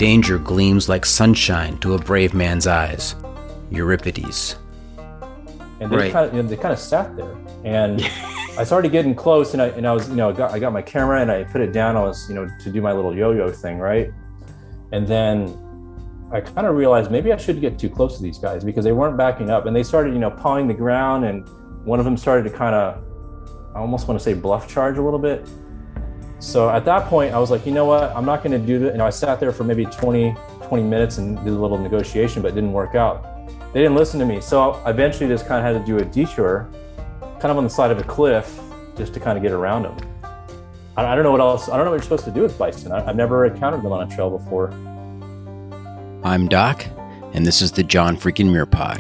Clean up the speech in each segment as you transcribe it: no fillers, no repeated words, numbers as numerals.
Danger gleams like sunshine to a brave man's eyes. Euripides. And they kind of sat there, and I started getting close, and I was, I got my camera and I put it down. I was, to do my little yo-yo thing, right? And then I kind of realized maybe I shouldn't get too close to these guys because they weren't backing up, and they started, pawing the ground, and one of them started to kind of, I almost want to say bluff charge a little bit. So at that point, I was like, you know what? I'm not going to do that. I sat there for maybe 20 minutes and did a little negotiation, but it didn't work out. They didn't listen to me. So I eventually just kind of had to do a detour, kind of on the side of a cliff, just to kind of get around them. I don't know what else. I don't know what you're supposed to do with bison. I've never encountered them on a trail before. I'm Doc, and this is the John freaking Muir Pod.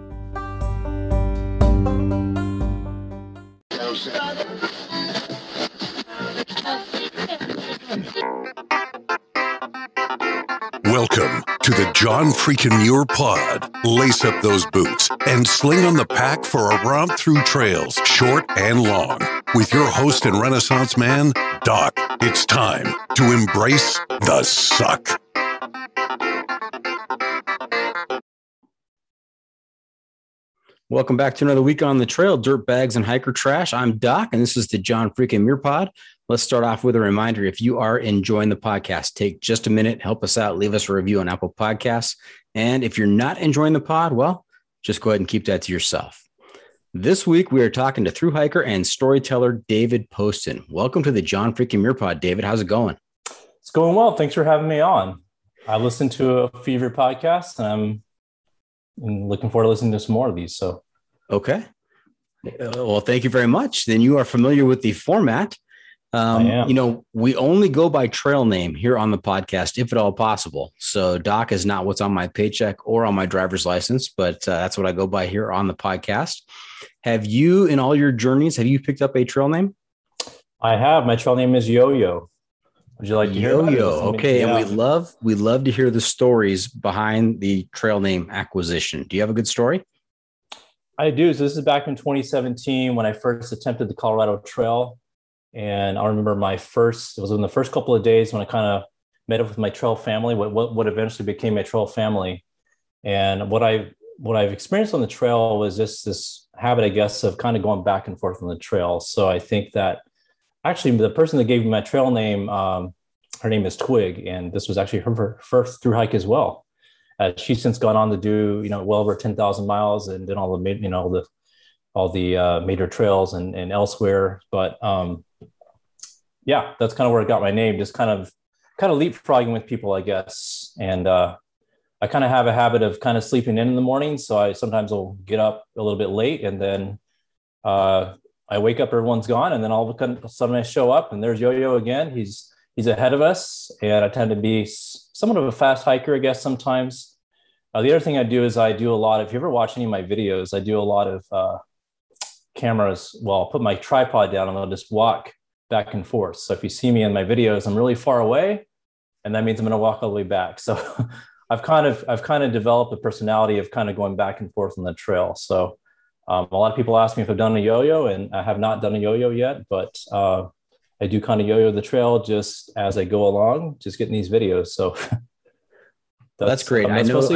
Welcome to the John freaking Muir Pod. Lace up those boots and sling on the pack for a romp through trails, short and long. With your host and Renaissance man, Doc, it's time to embrace the suck. Welcome back to another week on the trail, dirt bags and hiker trash. I'm Doc, and this is the John freaking Muir Pod. Let's start off with a reminder. If you are enjoying the podcast, take just a minute, help us out, leave us a review on Apple Podcasts. And if you're not enjoying the pod, well, just go ahead and keep that to yourself. This week, we are talking to thru hiker and storyteller David Poston. Welcome to the John freaking Muir Pod. David, how's it going? It's going well. Thanks for having me on. I listened to a few of your podcasts, and I'm looking forward to listening to some more of these. So, okay. Well, thank you very much. Then you are familiar with the format. We only go by trail name here on the podcast, if at all possible. So Doc is not what's on my paycheck or on my driver's license, but that's what I go by here on the podcast. Have you, in all your journeys, have you picked up a trail name? I have. My trail name is Yo-Yo. Would you like to hear Yo-Yo? Okay. Yeah. And we love to hear the stories behind the trail name acquisition. Do you have a good story? I do. So this is back in 2017 when I first attempted the Colorado Trail. And I remember it was in the first couple of days when I kind of met up with my trail family, what eventually became my trail family. And what I've experienced on the trail was just this habit, I guess, of kind of going back and forth on the trail. So I think that actually the person that gave me my trail name, her name is Twig, and this was actually her first thru hike as well. She's since gone on to do, well over 10,000 miles and did all the major trails and elsewhere. But yeah, that's kind of where I got my name, just kind of leapfrogging with people, I guess. And I kind of have a habit of kind of sleeping in the morning. So I sometimes will get up a little bit late, and then I wake up, everyone's gone. And then all of a sudden I show up and there's Yo-Yo again. He's ahead of us. And I tend to be somewhat of a fast hiker, I guess, sometimes. The other thing I do is I do a lot of, if you ever watch any of my videos, I do a lot of cameras. Well, I'll put my tripod down and I'll just walk back and forth. So if you see me in my videos, I'm really far away, and that means I'm going to walk all the way back. So I've kind of developed a personality of kind of going back and forth on the trail. So a lot of people ask me if I've done a yo-yo, and I have not done a yo-yo yet, but I do kind of yo-yo the trail just as I go along, just getting these videos. So that's great.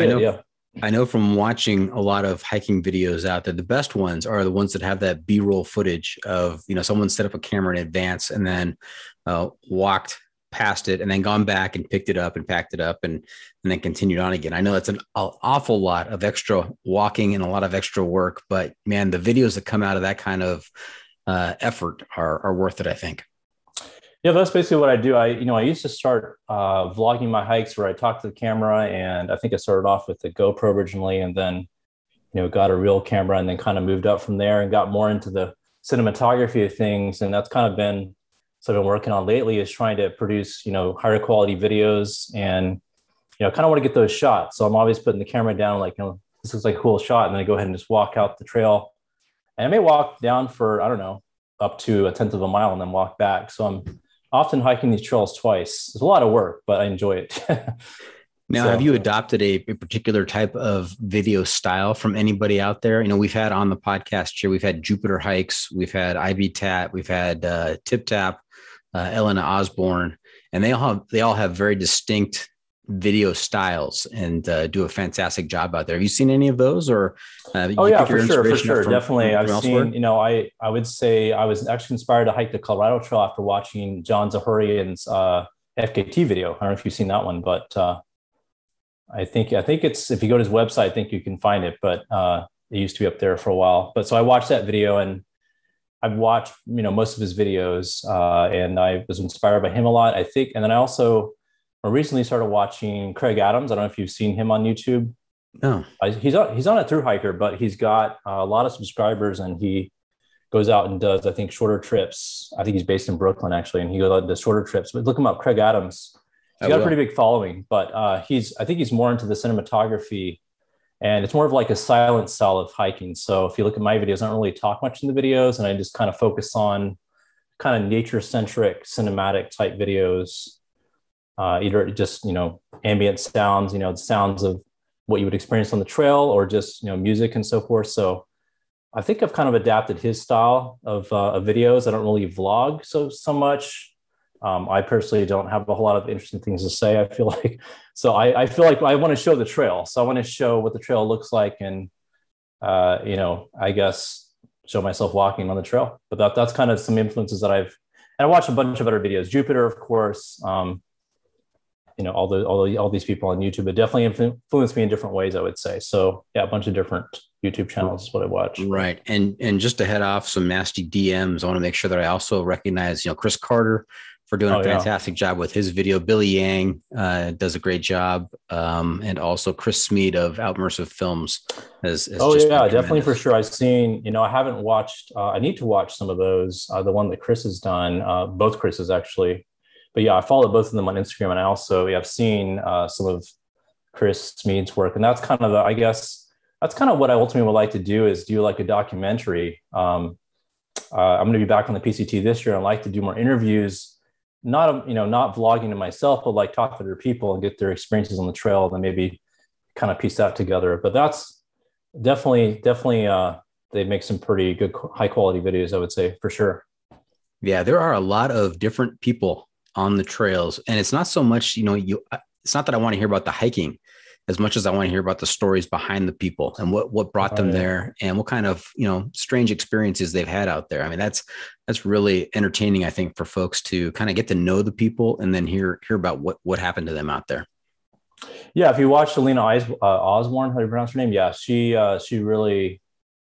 I know from watching a lot of hiking videos out there, the best ones are the ones that have that B-roll footage of, someone set up a camera in advance and then walked past it and then gone back and picked it up and packed it up and then continued on again. I know it's an awful lot of extra walking and a lot of extra work, but man, the videos that come out of that kind of effort are worth it, I think. Yeah, that's basically what I do. I used to start vlogging my hikes where I talk to the camera, and I think I started off with the GoPro originally, and then, got a real camera, and then kind of moved up from there and got more into the cinematography of things. And that's kind of been what I've been working on lately, is trying to produce, higher quality videos, and, kind of want to get those shots. So I'm always putting the camera down, like, this looks like a cool shot. And then I go ahead and just walk out the trail, and I may walk down for, I don't know, up to a 1/10 of a mile and then walk back. So I'm often hiking these trails twice. It's a lot of work, but I enjoy it. Now, have you adopted a particular type of video style from anybody out there? We've had on the podcast here, we've had Jupiter Hikes, we've had Ivy Tat, we've had Tip Tap, Elena Osborne, and they all have very distinct video styles and do a fantastic job out there. Have you seen any of those, or oh yeah, for sure, definitely. I've seen, you know, I would say I was actually inspired to hike the Colorado Trail after watching John Zahorian's FKT video. I don't know if you've seen that one, but I think it's, if you go to his website, I think you can find it, but it used to be up there for a while. But so I watched that video, and I've watched, you know, most of his videos, and I was inspired by him a lot, I think. And then I also recently started watching Craig Adams. I don't know if you've seen him on YouTube. No, he's on a through hiker, but he's got a lot of subscribers, and he goes out and does, I think, shorter trips. I think he's based in Brooklyn, actually, and he goes out the shorter trips. But look him up, Craig Adams. He's got a pretty big following, but I think he's more into the cinematography, and it's more of like a silent style of hiking. So if you look at my videos, I don't really talk much in the videos, and I just kind of focus on kind of nature-centric cinematic type videos, either just, you know, ambient sounds, you know, the sounds of what you would experience on the trail, or just, you know, music and so forth. So I think I've kind of adapted his style of videos. I don't really vlog so much. I personally don't have a whole lot of interesting things to say, I feel like. So I feel like I want to show the trail. So I want to show what the trail looks like, and, you know, I guess show myself walking on the trail. But that's kind of some influences that and I watched a bunch of other videos. Jupiter, of course, you know, all these people on YouTube, it definitely influenced me in different ways, I would say. So yeah, a bunch of different YouTube channels is what I watch. Right. And just to head off some nasty DMs, I want to make sure that I also recognize, you know, Chris Carter for doing a fantastic job with his video. Billy Yang does a great job. And also Chris Smead of Outmersive Films has definitely, for sure. I've seen, you know, I haven't watched, I need to watch some of those, the one that Chris has done, both Chris's actually. But yeah, I follow both of them on Instagram, and I also have seen some of Chris Smead's work, and that's kind of I guess that's kind of what I ultimately would like to do, is do like a documentary. I'm going to be back on the PCT this year. I'd like to do more interviews, not vlogging to myself, but like talk to other people and get their experiences on the trail, and then maybe kind of piece that together. But that's definitely they make some pretty good high quality videos, I would say, for sure. Yeah, there are a lot of different people on the trails, and it's not so much, you know, it's not that I want to hear about the hiking as much as I want to hear about the stories behind the people and what brought them there, and what kind of, you know, strange experiences they've had out there. I mean, that's really entertaining, I think, for folks to kind of get to know the people and then hear about what happened to them out there. Yeah, if you watch Alina Osborne, how do you pronounce her name? Yeah, she really.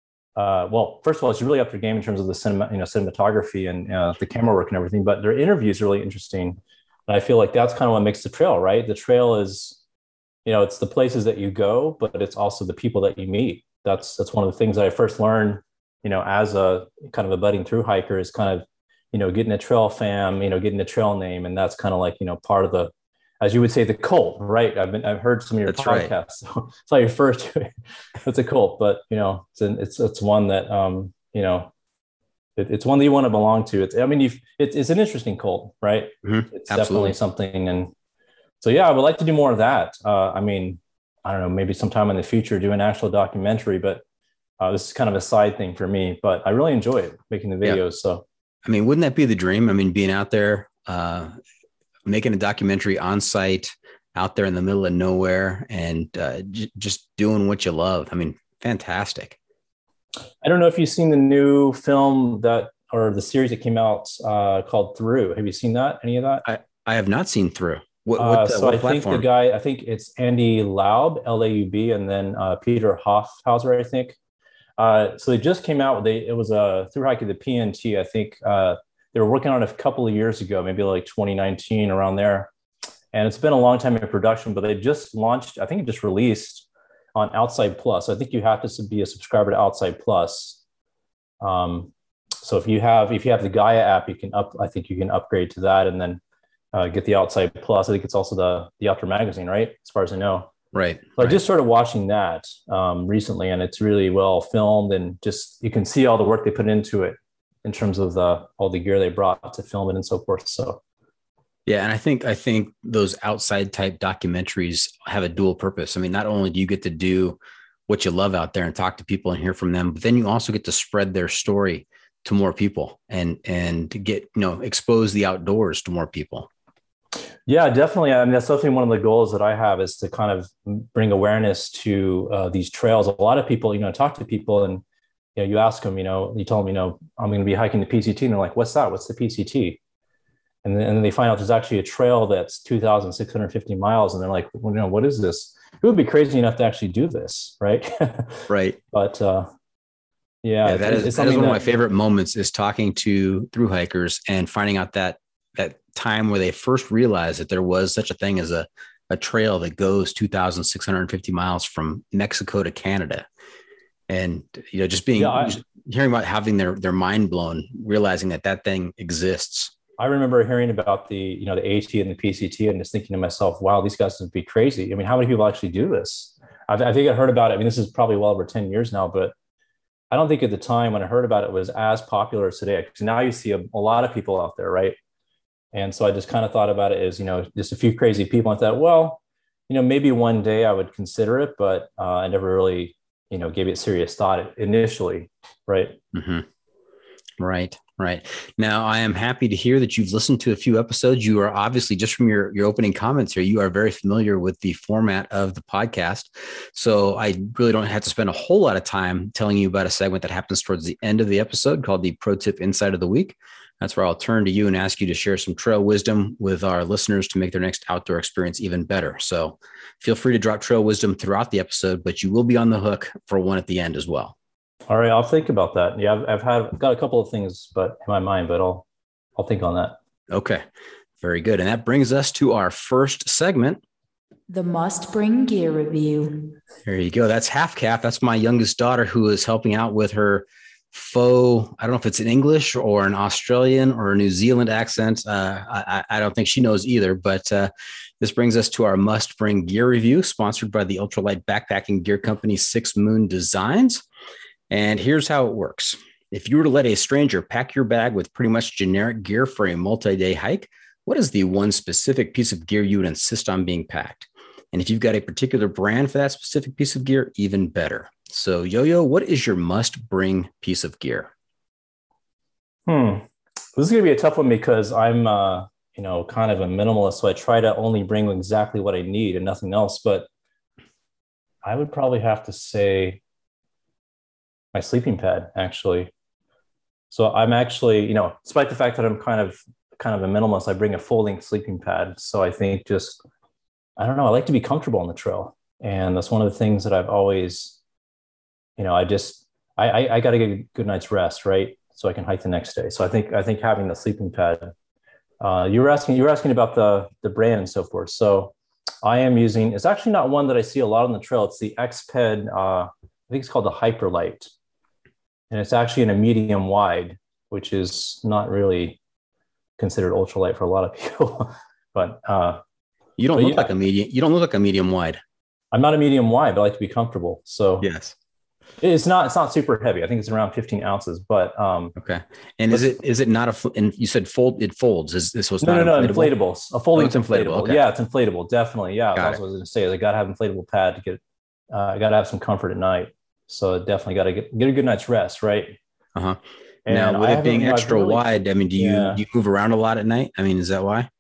Well, first of all, she's really up her game in terms of the cinematography and the camera work and everything. But their interviews are really interesting, and I feel like that's kind of what makes the trail, right? The trail is, you know, it's the places that you go, but it's also the people that you meet. That's one of the things that I first learned, you know, as a kind of a budding through hiker, is kind of, you know, getting a trail fam, you know, getting a trail name, and that's kind of like, you know, part of the, as you would say, the cult, right? I've heard some of your podcasts, right. So it's how you refer to it. It's a cult, but, you know, it's one that, you know, it's one that you want to belong to. It's an interesting cult, right? Mm-hmm. It's definitely something. And so, yeah, I would like to do more of that. I mean, I don't know, maybe sometime in the future, do an actual documentary, but this is kind of a side thing for me, but I really enjoy it, making the videos. Yeah. So, I mean, wouldn't that be the dream? I mean, being out there, making a documentary on site out there in the middle of nowhere, and just doing what you love. I mean, fantastic. I don't know if you've seen the new film or the series that came out called Through. Have you seen that? Any of that? I have not seen Through. What I platform? Think the guy, I think it's Andy Laub, Laub, and then Peter Hofhauser, I think. So they just came out. It was a through hike at the PNT. I think they were working on it a couple of years ago, maybe like 2019, around there. And it's been a long time in production, but they just launched, I think it just released on Outside Plus. I think you have to be a subscriber to Outside Plus. So if you have the Gaia app, you can upgrade to that, and then get the Outside Plus. I think it's also the Outdoor Magazine, right? As far as I know. Right. So I just started watching that recently, and it's really well filmed, and just, you can see all the work they put into it in terms of all the gear they brought to film it and so forth. So, yeah. And I think those outside type documentaries have a dual purpose. I mean, not only do you get to do what you love out there and talk to people and hear from them, but then you also get to spread their story to more people and to get, expose the outdoors to more people. Yeah, definitely. I mean, that's definitely one of the goals that I have is to kind of bring awareness to these trails. A lot of people, talk to people and, you ask them, you tell them, I'm going to be hiking the PCT, and they're like, what's that? What's the PCT? And then they find out there's actually a trail that's 2,650 miles. And they're like, well, what is this? It would be crazy enough to actually do this. Right. Right. But that is one of my favorite moments, is talking to through hikers and finding out that time where they first realized that there was such a thing as a trail that goes 2,650 miles from Mexico to Canada. And, just hearing about having their mind blown, realizing that thing exists. I remember hearing about the AT and the PCT and just thinking to myself, wow, these guys would be crazy. I mean, how many people actually do this? I think I heard about it. I mean, this is probably well over 10 years now, but I don't think at the time when I heard about it was as popular as today. Because now you see a lot of people out there, right? And so I just kind of thought about it as, just a few crazy people. I thought, well, maybe one day I would consider it, but I never really, gave it serious thought initially. Right. Mm-hmm. Right. Now, I am happy to hear that you've listened to a few episodes. You are obviously, just from your opening comments here, you are very familiar with the format of the podcast. So I really don't have to spend a whole lot of time telling you about a segment that happens towards the end of the episode called the Pro Tip Insight of the Week. That's where I'll turn to you and ask you to share some trail wisdom with our listeners to make their next outdoor experience even better. So feel free to drop trail wisdom throughout the episode, but you will be on the hook for one at the end as well. All right, I'll think about that. Yeah, I've got a couple of things in my mind, but I'll think on that. Okay, very good. And that brings us to our first segment, the must bring gear review. There you go. That's Half Calf. That's my youngest daughter who is helping out with her faux, I don't know if it's an English or an Australian or a New Zealand accent. I don't think she knows either, but this brings us to our must bring gear review, sponsored by the ultralight backpacking gear company 6 Moon Designs. And here's how it works. If you were to let a stranger pack your bag with pretty much generic gear for a multi-day hike, what is the one specific piece of gear you would insist on being packed? And if you've got a particular brand for that specific piece of gear, even better. So Yo-Yo, what is your must-bring piece of gear? This is going to be a tough one because I'm, kind of a minimalist. So I try to only bring exactly what I need and nothing else. But I would probably have to say my sleeping pad, actually. So I'm actually, despite the fact that I'm kind of a minimalist, I bring a folding sleeping pad. So I think I don't know, I like to be comfortable on the trail. And that's one of the things that I've always, I got to get a good night's rest, right? So I can hike the next day. So I think having the sleeping pad, you were asking about the brand and so forth. So I am using, it's actually not one that I see a lot on the trail. It's the Xped, I think it's called the Hyperlight. And it's actually in a medium wide, which is not really considered ultralight for a lot of people. But you don't look like a medium. You don't look like a medium wide. I'm not a medium wide, but I like to be comfortable. So yes, it's not super heavy. I think it's around 15 ounces. But okay. And is it not and you said it folds? Is this was no inflatables? A folding inflatable. Okay. Yeah, it's inflatable. Definitely. Yeah. That's what I was going to say. I got to have an inflatable pad to get. I got to have some comfort at night. So definitely got to get a good night's rest, right? Uh-huh. Now, with it being extra wide, I mean, do you move around a lot at night? I mean, is that why?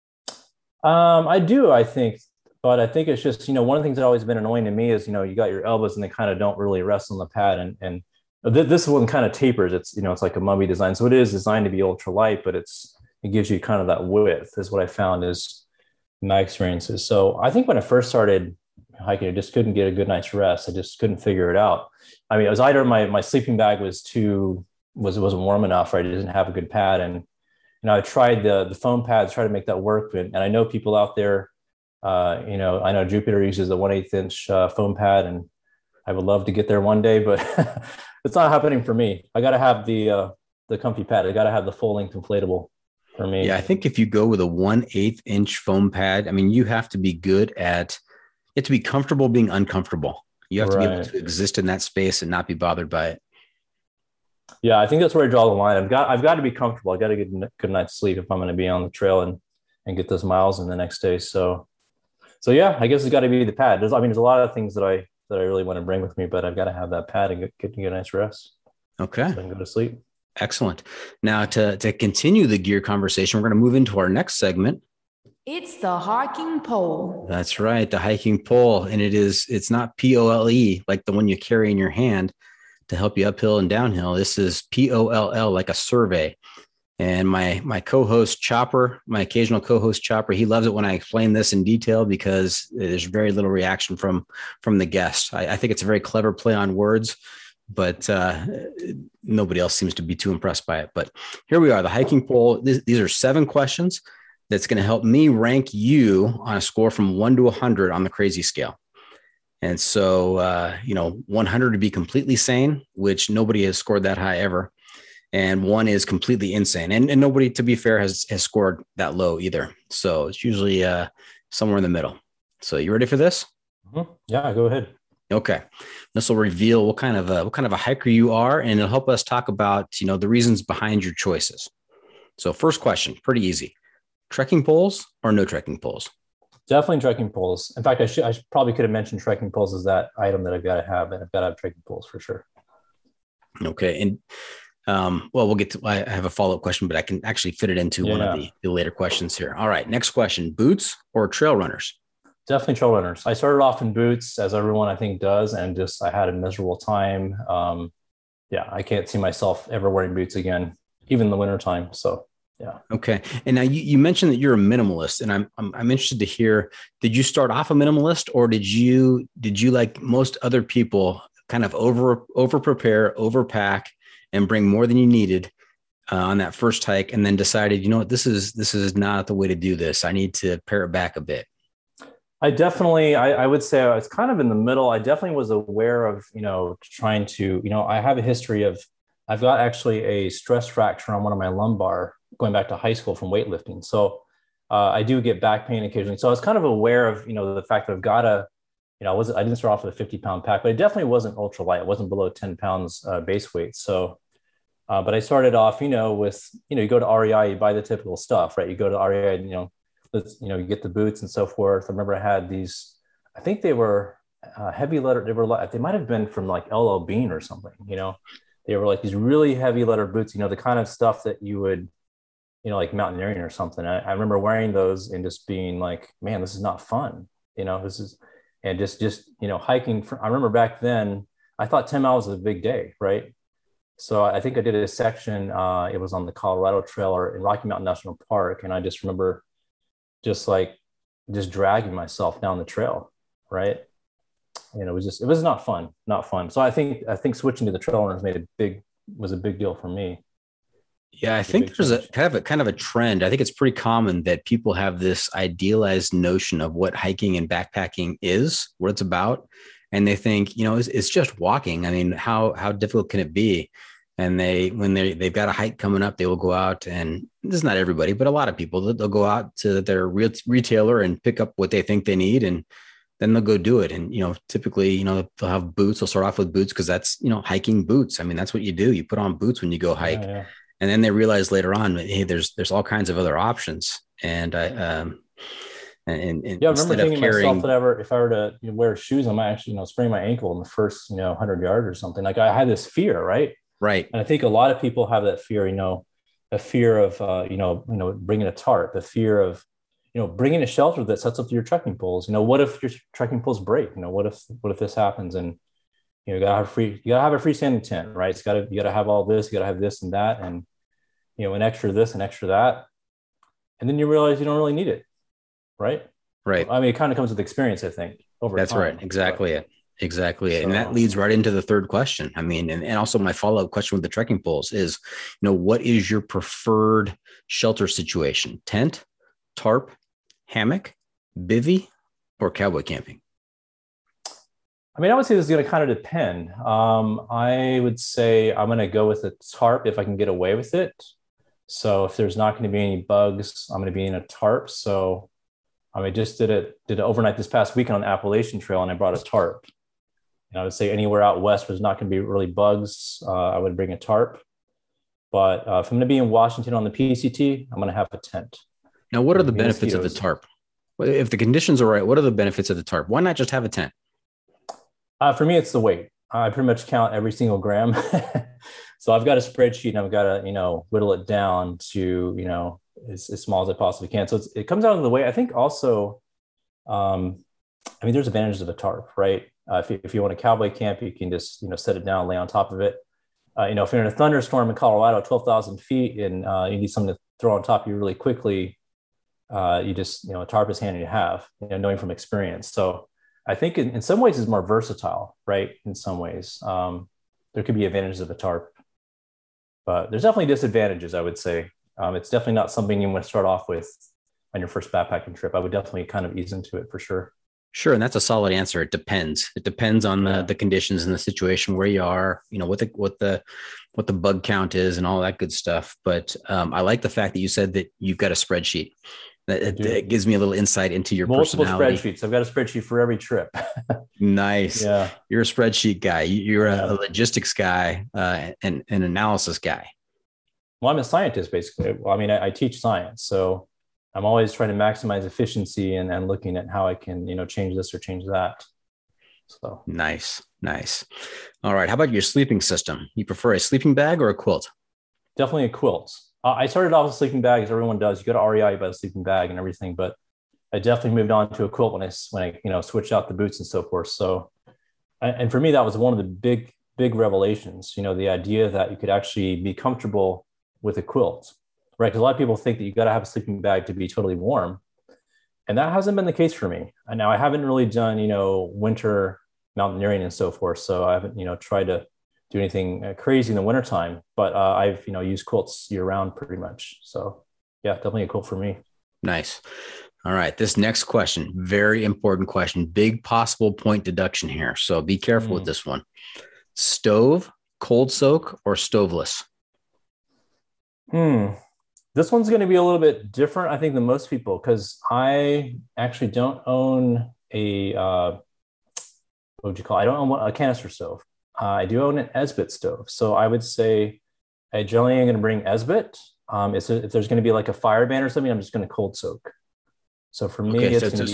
I do, I think, but I think it's just, one of the things that always been annoying to me is, you got your elbows and they kind of don't really rest on the pad. And this one kind of tapers. It's, it's like a mummy design. So it is designed to be ultralight, but it gives you kind of that width is what I found is my experiences. So I think when I first started hiking, I just couldn't get a good night's rest. I just couldn't figure it out. I mean, it was either my sleeping bag wasn't warm enough, or I didn't have a good pad. And, I tried the foam pads, try to make that work. And I know people out there, I know Jupiter uses a 1/8 inch foam pad, and I would love to get there one day, but it's not happening for me. I got to have the comfy pad. I got to have the full length inflatable for me. Yeah. I think if you go with a 1/8 inch foam pad, I mean, you have to be to be comfortable being uncomfortable. You have to be able to exist in that space and not be bothered by it. Yeah, I think that's where I draw the line. I've got to be comfortable. I got to get a good night's sleep if I'm going to be on the trail and get those miles in the next day. So yeah, I guess it's got to be the pad. There's a lot of things that I really want to bring with me, but I've got to have that pad and get a nice rest. Okay. So I can go to sleep. Excellent. Now to continue the gear conversation, we're going to move into our next segment, It's the hiking pole. That's right, the hiking pole. And it's not POLE like the one you carry in your hand to help you uphill and downhill. This is POLL, like a survey. And my co-host Chopper, my occasional co-host Chopper, he loves it when I explain this in detail because there's very little reaction from the guest. I think it's a very clever play on words, but nobody else seems to be too impressed by it. But here we are, the hiking pole. These are 7 questions that's going to help me rank you on a score from 1 to 100 on the crazy scale. And so, 100 to be completely sane, which nobody has scored that high ever. And 1 is completely insane. And nobody, to be fair, has scored that low either. So it's usually somewhere in the middle. So you ready for this? Mm-hmm. Yeah, go ahead. Okay. This will reveal what kind of a hiker you are, and it'll help us talk about, the reasons behind your choices. So first question, pretty easy. Trekking poles or no trekking poles? Definitely trekking poles. In fact, I probably could have mentioned trekking poles as that item that I've got to have, and I've got to have trekking poles for sure. Okay. And we'll get to, I have a follow-up question, but I can actually fit it into one of the later questions here. All right. Next question, boots or trail runners? Definitely trail runners. I started off in boots, as everyone I think does, and I had a miserable time. I can't see myself ever wearing boots again, even in the wintertime. So yeah. Okay. And now you mentioned that you're a minimalist, and I'm interested to hear, did you start off a minimalist, or did you like most other people kind of over prepare, overpack, and bring more than you needed on that first hike, and then decided, you know what, this is not the way to do this. I need to pare it back a bit. I definitely, I would say I was kind of in the middle. I definitely was aware of, trying to, I have a history of, I've got actually a stress fracture on one of my lumbar going back to high school from weightlifting. So I do get back pain occasionally. So I was kind of aware of, the fact that I've got to, I didn't start off with a 50-pound pack, but it definitely wasn't ultra light. It wasn't below 10 pounds base weight. So, but I started off, with, you go to REI, you buy the typical stuff, right? You go to REI, and, you get the boots and so forth. I remember I had these, I think they were heavy leather. They might've been from like LL Bean or something, they were like these really heavy leather boots, the kind of stuff that you would, like mountaineering or something. I remember wearing those and just being like, man, this is not fun. This is, and just, hiking. I remember back then, I thought 10 miles was a big day. Right. So I think I did a section, it was on the Colorado Trail or in Rocky Mountain National Park. And I just remember just dragging myself down the trail. Right. And it was not fun. So I think switching to the trail runners was a big deal for me. Yeah, I think there's a kind of a trend. I think it's pretty common that people have this idealized notion of what hiking and backpacking is, what it's about. And they think, it's just walking. I mean, how difficult can it be? And when they've got a hike coming up, they will go out, and this is not everybody, but a lot of people, they'll go out to their retailer and pick up what they think they need, and then they'll go do it. And, typically, they'll have boots. They'll start off with boots because that's, hiking boots. I mean, that's what you do. You put on boots when you go hike. Yeah. And then they realize later on, hey, there's all kinds of other options. And I remember thinking myself that if I were to wear shoes, I might actually, sprain my ankle in the first, 100 yards or something. Like I had this fear, right? Right. And I think a lot of people have that fear, a fear of, bringing a tarp, a fear of, bringing a shelter that sets up your trekking poles. What if your trekking poles break? What if this happens? And, you gotta have a freestanding tent, right? You gotta have all this, you gotta have this and that, and, an extra this and extra that. And then you realize you don't really need it. Right. Right. I mean, it kind of comes with experience, I think, over That's time. Right. Exactly it. Exactly. And that leads right into the third question. I mean, and also my follow-up question with the trekking poles is, what is your preferred shelter situation? Tent, tarp, hammock, bivvy, or cowboy camping? I mean, I would say this is going to kind of depend. I would say I'm going to go with a tarp if I can get away with it. So if there's not going to be any bugs, I'm going to be in a tarp. So I just did it overnight this past weekend on the Appalachian Trail, and I brought a tarp. And I would say anywhere out west where there's not going to be really bugs, I would bring a tarp. But if I'm going to be in Washington on the PCT, I'm going to have a tent. Now, what are the benefits of the tarp? If the conditions are right, what are the benefits of the tarp? Why not just have a tent? For me, it's the weight. I pretty much count every single gram. So I've got a spreadsheet, and I've got to, whittle it down to, as small as I possibly can. So it comes out of the way. I think also, there's advantages of a tarp, right? If you want a cowboy camp, you can just, set it down, lay on top of it. If you're in a thunderstorm in Colorado, 12,000 feet, and you need something to throw on top of you really quickly, you just, a tarp is handy to have, knowing from experience. So I think in some ways it's more versatile, right? In some ways, there could be advantages of a tarp, but there's definitely disadvantages, I would say. It's definitely not something you want to start off with on your first backpacking trip. I would definitely kind of ease into it for sure. Sure. And that's a solid answer. It depends. It depends on the conditions and the situation where you are, what the bug count is and all that good stuff. But I like the fact that you said that you've got a spreadsheet. That gives me a little insight into your personality. Spreadsheets. I've got a spreadsheet for every trip. Nice. Yeah. You're a spreadsheet guy. You're a logistics guy and an analysis guy. Well, I'm a scientist, basically. Well, I teach science. So I'm always trying to maximize efficiency and looking at how I can, change this or change that. So nice. All right. How about your sleeping system? You prefer a sleeping bag or a quilt? Definitely a quilt. I started off with sleeping bag, as everyone does. You go to REI, you buy a sleeping bag and everything, but I definitely moved on to a quilt when I switched out the boots and so forth. So, and for me, that was one of the big revelations. The idea that you could actually be comfortable with a quilt, right? Because a lot of people think that you got to have a sleeping bag to be totally warm, and that hasn't been the case for me. And now I haven't really done winter mountaineering and so forth, so I haven't tried to do anything crazy in the wintertime, but I've, used quilts year round pretty much. So yeah, definitely a quilt for me. Nice. All right. This next question, very important question, big possible point deduction here. So be careful with this one. Stove, cold soak, or stoveless? This one's going to be a little bit different, I think, than most people, because I actually don't own I don't own a canister stove. I do own an Esbit stove. So I would say I generally am going to bring Esbit. If there's going to be like a fire ban or something, I'm just going to cold soak. So for me,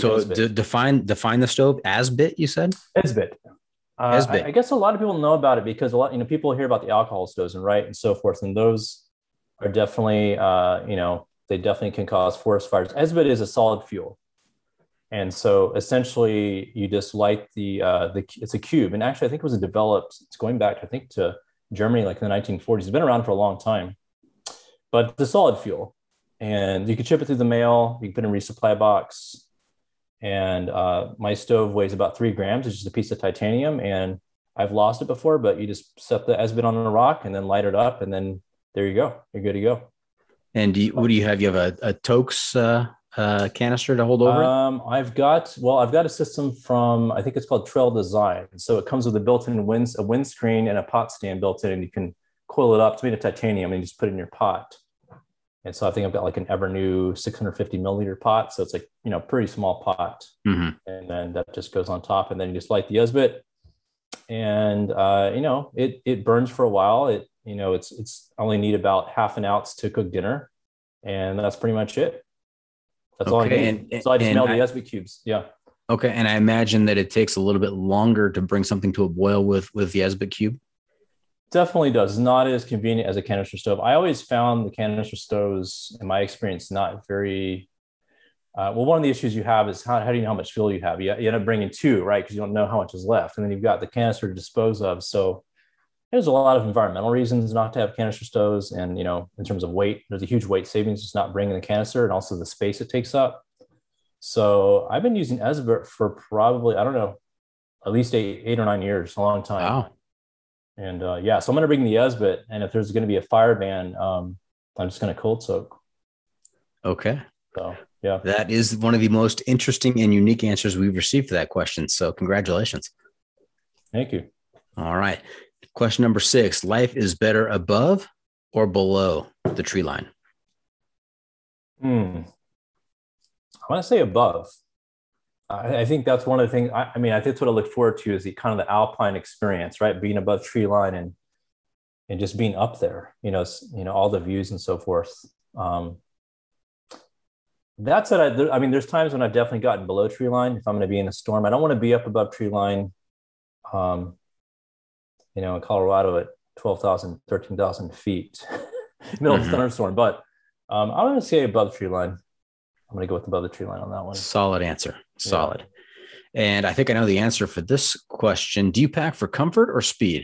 define the stove. Asbit, you said? Esbit. Esbit. I guess a lot of people know about it because a lot, people hear about the alcohol stoves and so forth. And those are definitely, they definitely can cause forest fires. Esbit is a solid fuel. And so essentially you just light it's a cube. And actually I think it was developed, it's going back, I think, to Germany, like in the 1940s. It's been around for a long time, but it's a solid fuel. And you can ship it through the mail. You can put it in a resupply box. And my stove weighs about 3 grams. It's just a piece of titanium. And I've lost it before, but you just set the Esbit on a rock and then light it up. And then there you go. You're good to go. And what do you have? You have a Toaks canister to hold over it? I've got a system from, I think it's called Trail Design. So it comes with a built-in a windscreen and a pot stand built in, and you can coil it up. It's made of titanium and you just put it in your pot. And so I think I've got like an Evernew 650 milliliter pot. So it's like, pretty small pot. Mm-hmm. And then that just goes on top, and then you just light the Esbit, and it burns for a while. It's only need about half an ounce to cook dinner, and that's pretty much it. That's all I need. So I just melt the Esbit cubes. Yeah. Okay. And I imagine that it takes a little bit longer to bring something to a boil with the Esbit cube. Definitely does. Not as convenient as a canister stove. I always found the canister stoves, in my experience, not very, one of the issues you have is how do you know how much fuel you have? You end up bringing 2, right? Because you don't know how much is left. And then you've got the canister to dispose of. So there's a lot of environmental reasons not to have canister stoves. And, in terms of weight, there's a huge weight savings just not bringing the canister, and also the space it takes up. So I've been using Esbit for probably, I don't know, at least 8 or 9 years, a long time. Wow. And so I'm going to bring the Esbit, and if there's going to be a fire ban, I'm just going to cold soak. Okay. So, yeah. That is one of the most interesting and unique answers we've received to that question. So congratulations. Thank you. All right. Question number 6, life is better above or below the tree line? I want to say above. I think that's one of the things. I think that's what I look forward to is the kind of the alpine experience, right? Being above tree line and just being up there, all the views and so forth. That said, there's times when I've definitely gotten below tree line. If I'm going to be in a storm, I don't want to be up above tree line. In Colorado at 12,000, 13,000 feet, middle of a thunderstorm. But I'm going to say above the tree line. I'm going to go with above the tree line on that one. Solid answer. Solid. Yeah. And I think I know the answer for this question. Do you pack for comfort or speed?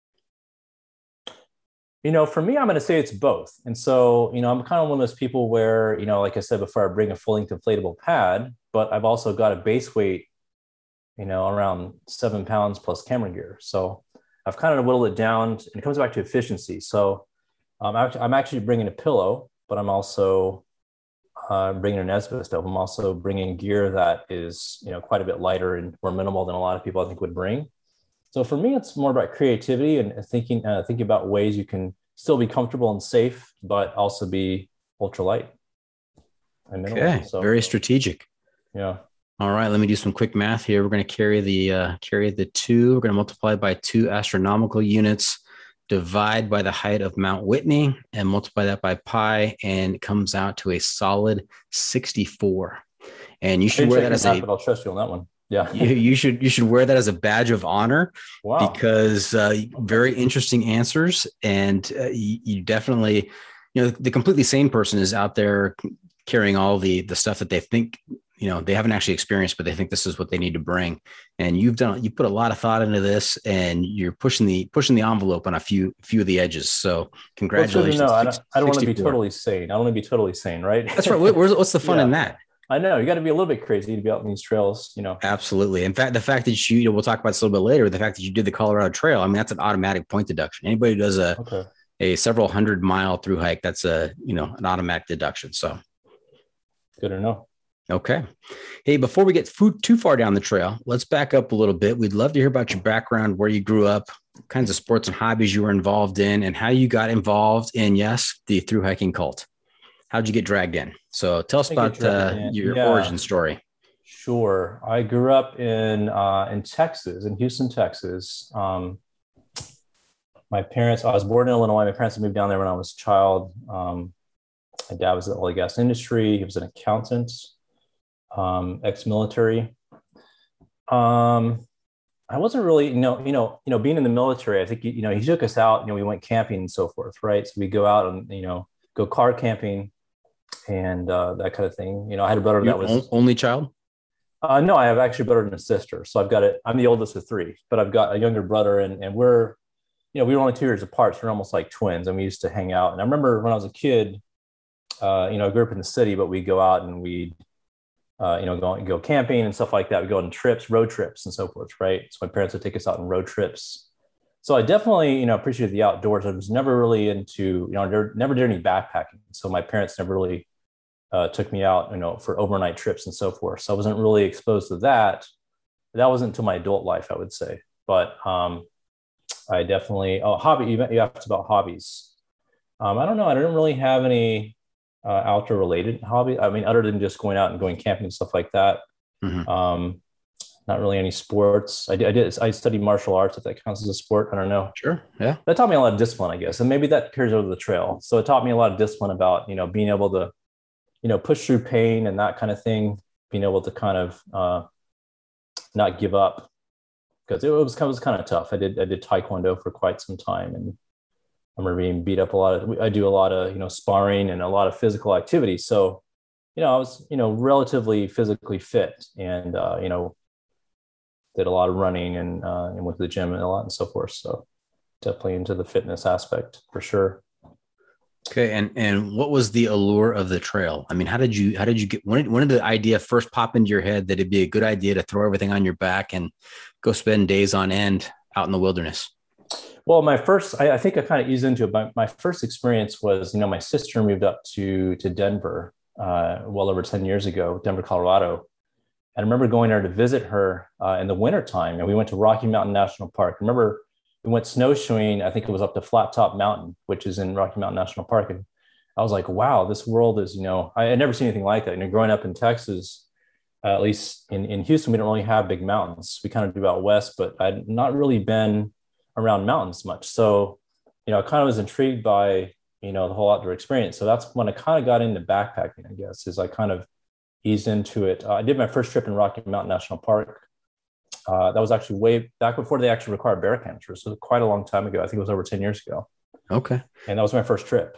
For me, I'm going to say it's both. And so, I'm kind of one of those people where, like I said before, I bring a full-length inflatable pad, but I've also got a base weight, around 7 pounds plus camera gear. So I've kind of whittled it down, and it comes back to efficiency. So I'm actually bringing a pillow, but I'm also bringing an Nesbo stove. I'm also bringing gear that is, quite a bit lighter and more minimal than a lot of people I think would bring. So for me, it's more about creativity and thinking about ways you can still be comfortable and safe, but also be ultralight and minimal. Okay, so, very strategic. Yeah. All right, let me do some quick math here. We're going to carry the 2. We're going to multiply by 2 astronomical units, divide by the height of Mount Whitney, and multiply that by pi, and it comes out to a solid 64. And you should wear that as but I'll trust you on that one. Yeah, you should wear that as a badge of honor. Wow. Because very interesting answers, and you definitely, the completely sane person is out there carrying all the stuff that they think they haven't actually experienced, but they think this is what they need to bring. And you put a lot of thought into this, and you're pushing the envelope on a few of the edges. So congratulations. No, I don't want to be totally sane. I want to be totally sane, right? That's right. What's the fun in that? I know you got to be a little bit crazy to be out on these trails, Absolutely. In fact, the fact that we'll talk about this a little bit later, the fact that you did the Colorado Trail, I mean, that's an automatic point deduction. Anybody who does a several 100-mile through hike, that's an automatic deduction. So good to know. Okay. Hey, before we get too far down the trail, let's back up a little bit. We'd love to hear about your background, where you grew up, what kinds of sports and hobbies you were involved in, and how you got involved in, the through hiking cult. How'd you get dragged in? So tell us about your origin story. Sure. I grew up in Texas, in Houston, Texas. I was born in Illinois. My parents moved down there when I was a child. My dad was in the oil and gas industry. He was an accountant, ex-military. I wasn't really, being in the military, I think, he took us out, we went camping and so forth, right? So we go out and, go car camping and that kind of thing. I had a brother that was only child. No, I have actually a brother and a sister. So I'm the oldest of 3, but I've got a younger brother, and we're, we were only 2 years apart. So we're almost like twins, and we used to hang out. And I remember when I was a kid, I grew up in the city, but we'd go out and we'd, go camping and stuff like that. We go on trips, road trips and so forth, right? So my parents would take us out on road trips. So I definitely, appreciated the outdoors. I was never really into, never did any backpacking. So my parents never really took me out, for overnight trips and so forth. So I wasn't really exposed to that. That wasn't until my adult life, I would say. But I definitely, hobby, you asked about hobbies. I don't know. I didn't really have any outdoor related hobby. I mean, other than just going out and going camping and stuff like that. Mm-hmm. Not really any sports. I studied martial arts, if that counts as a sport. I don't know. Sure. Yeah. That taught me a lot of discipline, I guess. And maybe that carries over the trail. So it taught me a lot of discipline about, being able to, push through pain and that kind of thing, being able to kind of not give up, because it was kind of tough. I did Taekwondo for quite some time, and I remember being beat up a lot. I do a lot of, sparring and a lot of physical activity. So, I was, relatively physically fit, and, did a lot of running and went to the gym and a lot and so forth. So definitely into the fitness aspect for sure. Okay. And what was the allure of the trail? I mean, how did you get, when did the idea first pop into your head that it'd be a good idea to throw everything on your back and go spend days on end out in the wilderness? Well, I think I kind of eased into it. My first experience was, my sister moved up to Denver well over 10 years ago, Denver, Colorado. I remember going there to visit her in the wintertime, and we went to Rocky Mountain National Park. I remember we went snowshoeing. I think it was up to Flat Top Mountain, which is in Rocky Mountain National Park. And I was like, wow, this world is, I had never seen anything like that. Growing up in Texas, at least in Houston, we don't really have big mountains. We kind of do out west, but I'd not really been around mountains much. So, I kind of was intrigued by, the whole outdoor experience. So that's when I kind of got into backpacking, I guess, is I kind of eased into it. I did my first trip in Rocky Mountain National Park. That was actually way back before they actually required bear canisters. So quite a long time ago. I think it was over 10 years ago. Okay. And that was my first trip.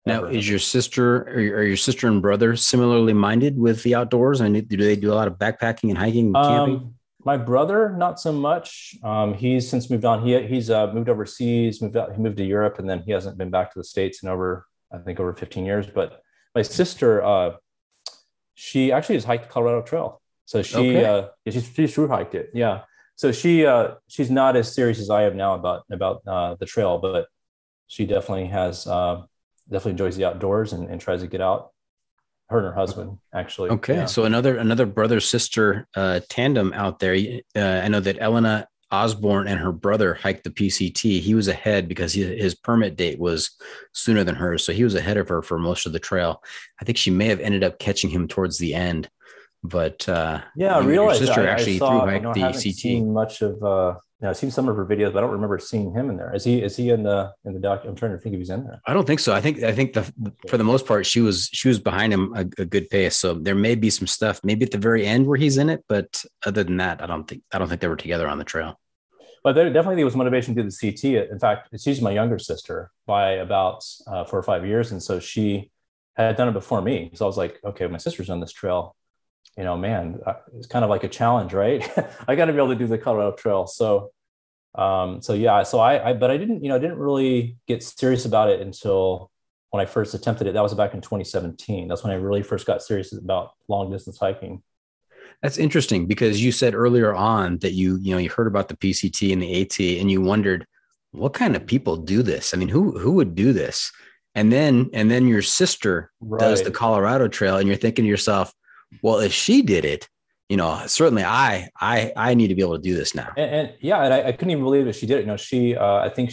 Now, is your sister or your sister and brother similarly minded with the outdoors? And do they do a lot of backpacking and hiking and camping? My brother, not so much. He's since moved on. He's moved overseas, he moved to Europe, and then he hasn't been back to the States in over 15 years. But my sister, she actually just hiked the Colorado Trail. So she through hiked it. Yeah. So she's not as serious as I am now about the trail, but she definitely definitely enjoys the outdoors and tries to get out. Her and her husband, actually. Okay. Yeah. So another brother-sister tandem out there. I know that Elena Osborne and her brother hiked the PCT. He was ahead because his permit date was sooner than hers. So he was ahead of her for most of the trail. I think she may have ended up catching him towards the end. But I realized your sister actually through hiked the CT. Seen much of I've seen some of her videos, but I don't remember seeing him in there. Is he in the doc? I'm trying to think if he's in there. I don't think so. I think for the most part she was behind him a good pace. So there may be some stuff maybe at the very end where he's in it, but other than that, I don't think they were together on the trail. But there definitely was motivation to do the CT. In fact, she's my younger sister by about 4 or 5 years, and so she had done it before me. So I was like, okay, my sister's on this trail. Man, it's kind of like a challenge, right? I got to be able to do the Colorado Trail. So I didn't really get serious about it until when I first attempted it. That was back in 2017. That's when I really first got serious about long distance hiking. That's interesting because you said earlier on that you heard about the PCT and the AT and you wondered what kind of people do this? I mean, who would do this? And then your sister does the Colorado Trail and you're thinking to yourself, well, if she did it, certainly I need to be able to do this now. And I couldn't even believe that she did it. I think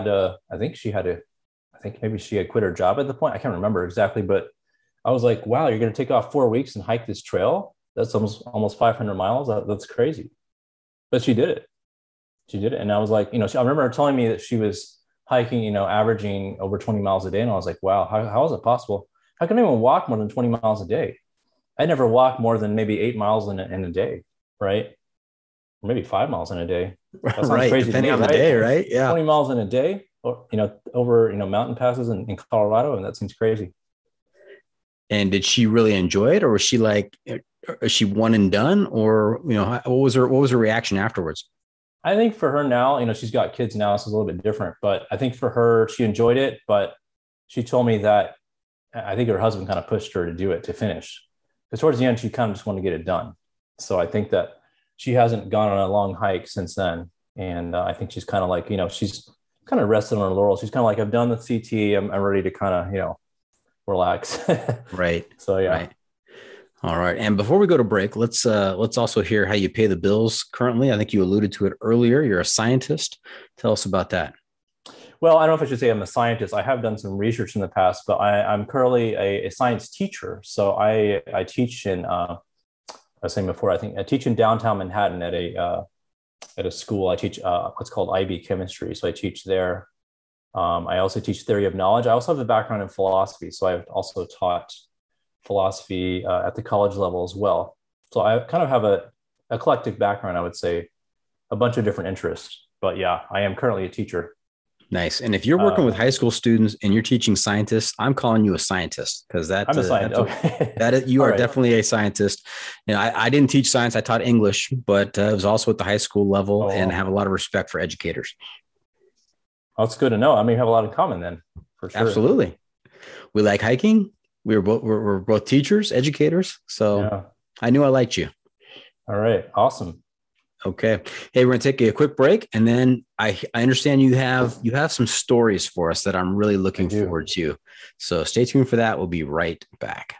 maybe she had quit her job at the point. I can't remember exactly, but I was like, wow, you're going to take off 4 weeks and hike this trail? That's almost 500 miles. That's crazy. But she did it. And I was like, I remember her telling me that she was hiking, averaging over 20 miles a day. And I was like, wow, how is it possible? How can anyone walk more than 20 miles a day? I never walk more than maybe 8 miles in a day, right? Or maybe 5 miles in a day. That sounds crazy depending on the day, right? Yeah, 20 miles in a day, or over mountain passes in Colorado, and that seems crazy. And did she really enjoy it, or was she like, is she one and done, or what was her reaction afterwards? I think for her now, she's got kids now, so it's a little bit different. But I think for her, she enjoyed it, but she told me that I think her husband kind of pushed her to do it to finish. Because towards the end, she kind of just wanted to get it done. So I think that she hasn't gone on a long hike since then. And I think she's kind of like, she's kind of rested on her laurels. She's kind of like, I've done the CT. I'm ready to kind of, relax. Right. So, yeah. Right. All right. And before we go to break, let's also hear how you pay the bills currently. I think you alluded to it earlier. You're a scientist. Tell us about that. Well, I don't know if I should say I'm a scientist. I have done some research in the past, but I'm currently a science teacher. So I teach in, I was saying before, I teach in downtown Manhattan at a school. I teach what's called IB chemistry. So I teach there. I also teach theory of knowledge. I also have a background in philosophy. So I've also taught philosophy at the college level as well. So I kind of have a eclectic background, I would say, a bunch of different interests. But yeah, I am currently a teacher. Nice. And if you're working with high school students and you're teaching scientists, I'm calling you a scientist because I'm a scientist. Okay. You are definitely a scientist. I didn't teach science. I taught English, but it was also at the high school level and have a lot of respect for educators. Well, that's good to know. I mean, we have a lot in common then. For sure. Absolutely. We like hiking. We're both teachers, educators. So yeah. I knew I liked you. All right. Awesome. Okay. Hey, we're going to take a quick break. And then I understand you have some stories for us that I'm really looking forward to. So stay tuned for that. We'll be right back.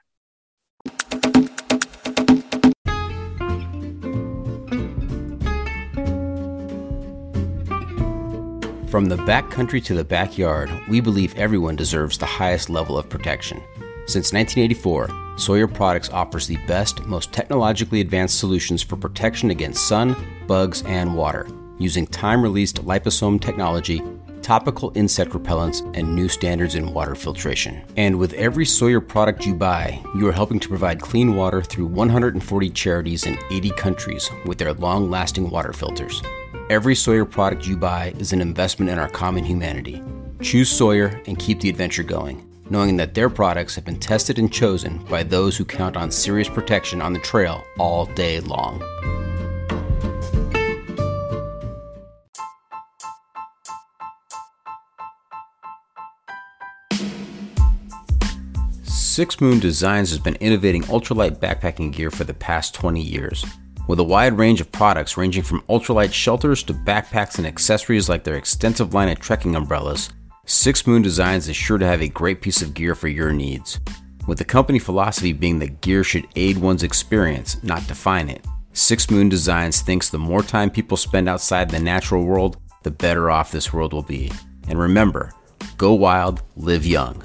From the backcountry to the backyard, we believe everyone deserves the highest level of protection. Since 1984, Sawyer Products offers the best, most technologically advanced solutions for protection against sun, bugs, and water, using time-released liposome technology, topical insect repellents, and new standards in water filtration. And with every Sawyer product you buy, you are helping to provide clean water through 140 charities in 80 countries with their long-lasting water filters. Every Sawyer product you buy is an investment in our common humanity. Choose Sawyer and keep the adventure going. knowing that their products have been tested and chosen by those who count on serious protection on the trail all day long. Six Moon Designs has been innovating ultralight backpacking gear for the past 20 years. With a wide range of products ranging from ultralight shelters to backpacks and accessories like their extensive line of trekking umbrellas, Six Moon Designs is sure to have a great piece of gear for your needs. With the company philosophy being that gear should aid one's experience, not define it, Six Moon Designs thinks the more time people spend outside the natural world, the better off this world will be. And remember, go wild, live young.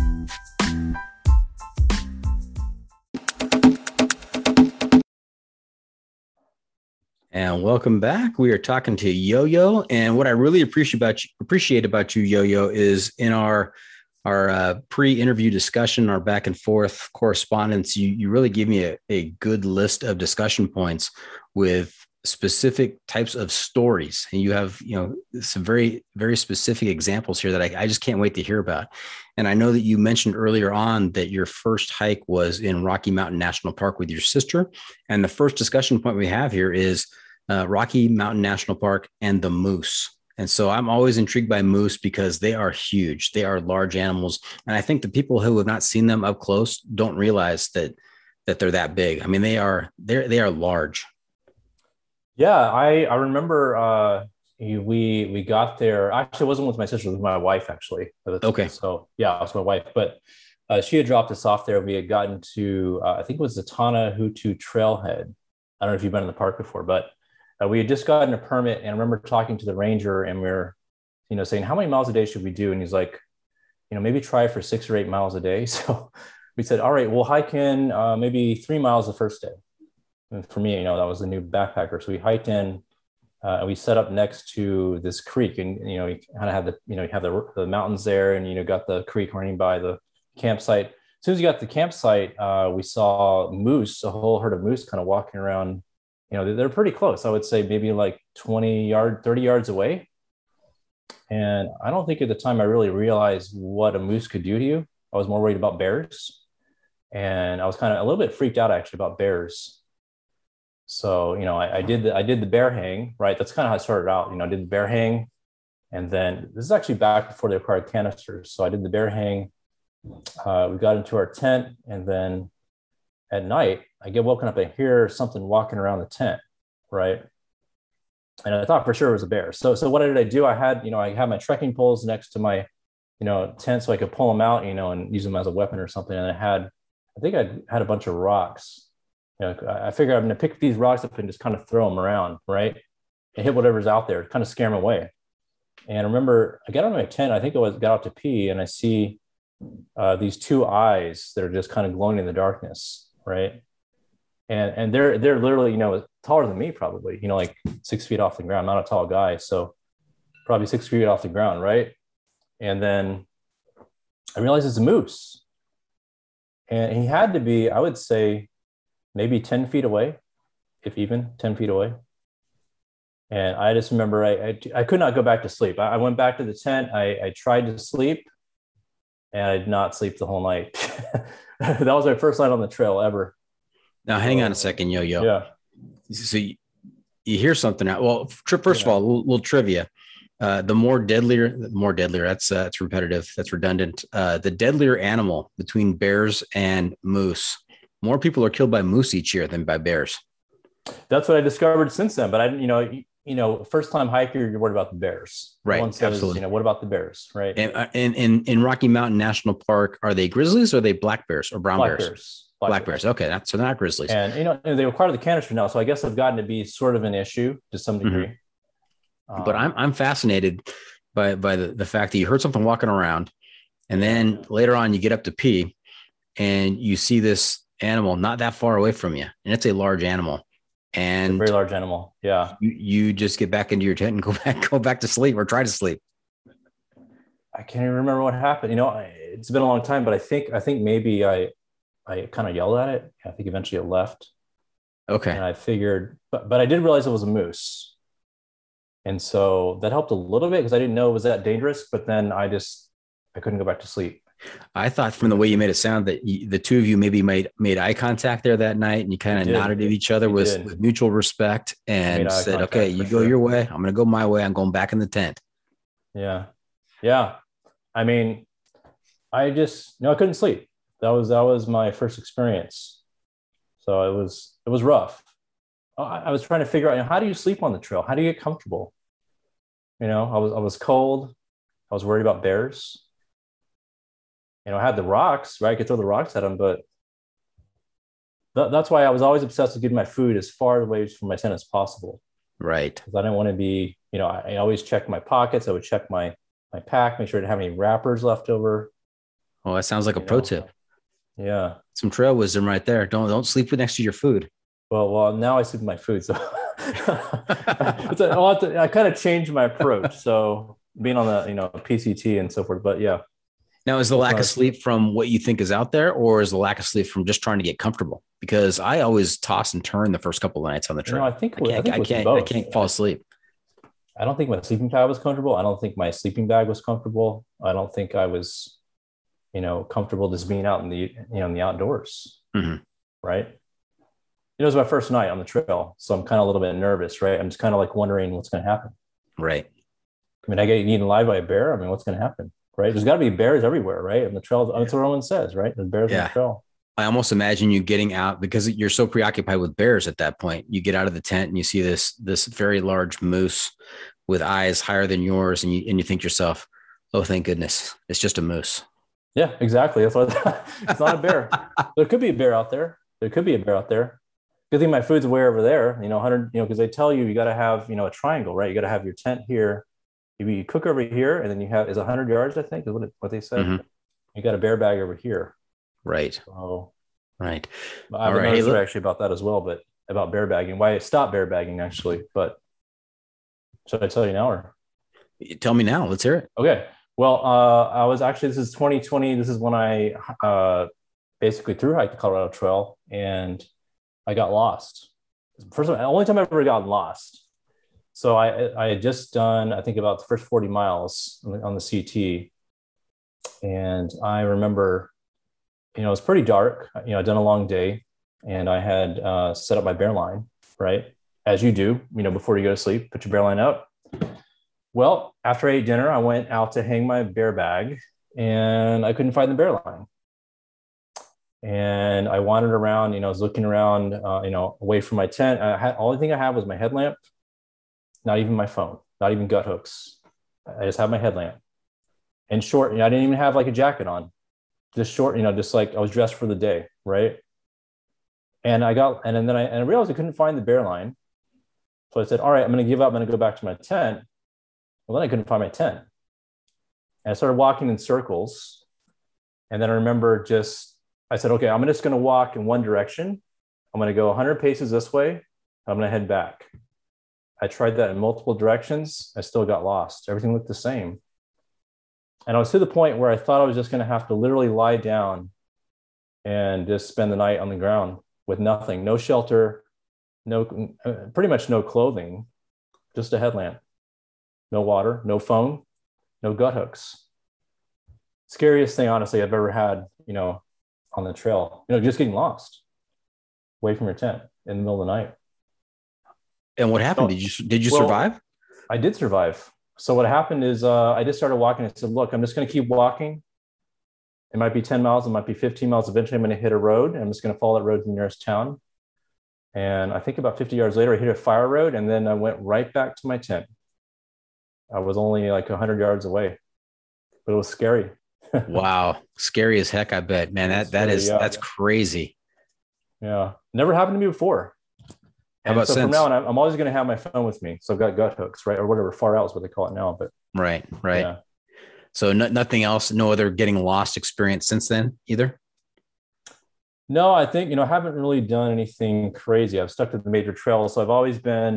And welcome back. We are talking to Yo-Yo, and what I really appreciate about you, Yo-Yo, is in our pre-interview discussion, our back and forth correspondence, you really give me a good list of discussion points with specific types of stories, and you have some very, very specific examples here that I just can't wait to hear about. And I know that you mentioned earlier on that your first hike was in Rocky Mountain National Park with your sister, and the first discussion point we have here is Rocky Mountain National Park and the moose. And so I'm always intrigued by moose because they are huge. They are large animals. And I think the people who have not seen them up close don't realize that they're that big. I mean, they are large. Yeah, I remember we got there. Actually, it wasn't with my sister, it was with my wife, actually. Okay. So yeah, it was my wife. But she had dropped us off there. We had gotten to, I think it was the Tana-Hutu Trailhead. I don't know if you've been in the park before, but we had just gotten a permit, and I remember talking to the ranger, and we were, saying, how many miles a day should we do? And he's like, maybe try for 6 or 8 miles a day. So we said, all right, we'll hike in maybe 3 miles the first day. And for me, that was a new backpacker. So we hiked in, and we set up next to this creek, and, you kind of have you have the mountains there, and, got the creek running by the campsite. As soon as you got to the campsite, we saw moose, a whole herd of moose kind of walking around. They're pretty close. I would say maybe like 30 yards away. And I don't think at the time I really realized what a moose could do to you. I was more worried about bears. And I was kind of a little bit freaked out actually about bears. So, I did the bear hang, right? That's kind of how I started out. I did the bear hang. And then this is actually back before they required canisters. So I did the bear hang. We got into our tent, and then at night, I get woken up and hear something walking around the tent, right? And I thought for sure it was a bear. So what did I do? I had my trekking poles next to my, tent so I could pull them out, and use them as a weapon or something. And I think I had a bunch of rocks. I figured I'm going to pick these rocks up and just kind of throw them around, right? And hit whatever's out there, kind of scare them away. And I remember I got out of my tent. I think got out to pee, and I see these 2 eyes that are just kind of glowing in the darkness, right? And they're literally, taller than me, probably, like 6 feet off the ground. I'm not a tall guy, so probably 6 feet off the ground, right? And then I realized it's a moose, and he had to be, I would say, maybe 10 feet away, if even 10 feet away. And I just remember I could not go back to sleep. I went back to the tent. I tried to sleep, and I did not sleep the whole night. That was my first night on the trail ever. Now, hang on a second, Yo-Yo. Yeah. So you hear something out. Well, first of all, a little trivia. The more deadlier, that's repetitive. That's redundant. The deadlier animal between bears and moose, more people are killed by moose each year than by bears. That's what I discovered since then. But I didn't, first time hiker, you're worried about the bears. Right. One says, absolutely. What about the bears? Right. And in Rocky Mountain National Park, are they grizzlies or are they black bears or brown bears? Black bears. Okay. So they're not grizzlies. And, they require the canister now. So I guess I've gotten to be sort of an issue to some degree. Mm-hmm. But I'm fascinated by the fact that you heard something walking around, and then later on you get up to pee and you see this animal not that far away from you, and it's a large animal. And it's a very large animal. Yeah. You just get back into your tent and go back to sleep, or try to sleep. I can't even remember what happened. It's been a long time, but I think maybe I kind of yelled at it. I think eventually it left. Okay. And I figured, but I did realize it was a moose. And so that helped a little bit because I didn't know it was that dangerous, but then I couldn't go back to sleep. I thought from the way you made it sound that the two of you maybe made eye contact there that night, and you kind of nodded at each other with mutual respect and said, okay, you go your way. I'm going to go my way. I'm going back in the tent. Yeah. Yeah. I mean, I couldn't sleep. That was my first experience. So it was rough. I was trying to figure out, how do you sleep on the trail? How do you get comfortable? I was cold. I was worried about bears. I had the rocks, right? I could throw the rocks at them, but that's why I was always obsessed with getting my food as far away from my tent as possible. Right. Because I didn't want to be, I always checked my pockets. I would check my pack, make sure I didn't have any wrappers left over. Oh, that sounds like a pro tip. Yeah. Some trail wisdom right there. Don't sleep next to your food. Well, now I sleep with my food. So I kind of changed my approach. So being on the, PCT and so forth, but yeah. Now, is the lack of sleep from what you think is out there, or is the lack of sleep from just trying to get comfortable? Because I always toss and turn the first couple of nights on the trail. I can't fall asleep. I don't think my sleeping pad was comfortable. I don't think my sleeping bag was comfortable. I don't think I was, comfortable just being out in the, in the outdoors. Mm-hmm. Right. It was my first night on the trail. So I'm kind of a little bit nervous, right? I'm just kind of like wondering what's going to happen. Right. I mean, I get eaten alive by a bear. I mean, what's going to happen? Right. There's got to be bears everywhere, right? On the trail. That's what everyone says, right? There's bears on the trail. I almost imagine you getting out because you're so preoccupied with bears at that point. You get out of the tent and you see this very large moose with eyes higher than yours. And you think to yourself, oh, thank goodness. It's just a moose. Yeah, exactly. That's what it's not a bear. There could be a bear out there. Good thing my food's way over there, 100, because they tell you got to have, a triangle, right? You got to have your tent here. You cook over here, and then you have 100 yards, I think, is what they said. Mm-hmm. You got a bear bag over here. Right. So, right. I have a story actually about that as well, but about bear bagging, why I stopped bear bagging actually. But should I tell you now or? Tell me now. Let's hear it. Okay. Well, I was actually, this is 2020. This is when I basically through hiked the Colorado Trail and I got lost. First of all, only time I've ever gotten lost. So I had just done, I think about the first 40 miles on the CT. And I remember, it was pretty dark. I'd done a long day and I had set up my bear line, right? As you do, before you go to sleep, put your bear line up. Well, after I ate dinner, I went out to hang my bear bag and I couldn't find the bear line. And I wandered around, I was looking around, away from my tent. Only thing I had was my headlamp, not even my phone, not even gut hooks. I just had my headlamp and short. I didn't even have like a jacket on, just short, just like I was dressed for the day. Right. And then I realized I couldn't find the bear line. So I said, all right, I'm going to give up. I'm going to go back to my tent. Well, then I couldn't find my tent. And I started walking in circles. And then I remember I said, okay, I'm just going to walk in one direction. I'm going to go 100 paces this way. I'm going to head back. I tried that in multiple directions. I still got lost. Everything looked the same. And I was to the point where I thought I was just going to have to literally lie down and just spend the night on the ground with nothing, no shelter, pretty much no clothing, just a headlamp, no water, no phone, no gut hooks. Scariest thing, honestly, I've ever had, on the trail, just getting lost away from your tent in the middle of the night. And what happened? Did you survive? I did survive. So what happened is I just started walking. I said, look, I'm just going to keep walking. It might be 10 miles. It might be 15 miles. Eventually, I'm going to hit a road. And I'm just going to follow that road to the nearest town. And I think about 50 yards later, I hit a fire road. And then I went right back to my tent. I was only like 100 yards away. But it was scary. Wow. Scary as heck, I bet. Man, that's crazy. Yeah. Never happened to me before. How about so from now on, I'm always going to have my phone with me. So I've got gut hooks, right? Or whatever, far out is what they call it now. But right. Yeah. So nothing else, no other getting lost experience since then either? No, I think, I haven't really done anything crazy. I've stuck to the major trails. So I've always been,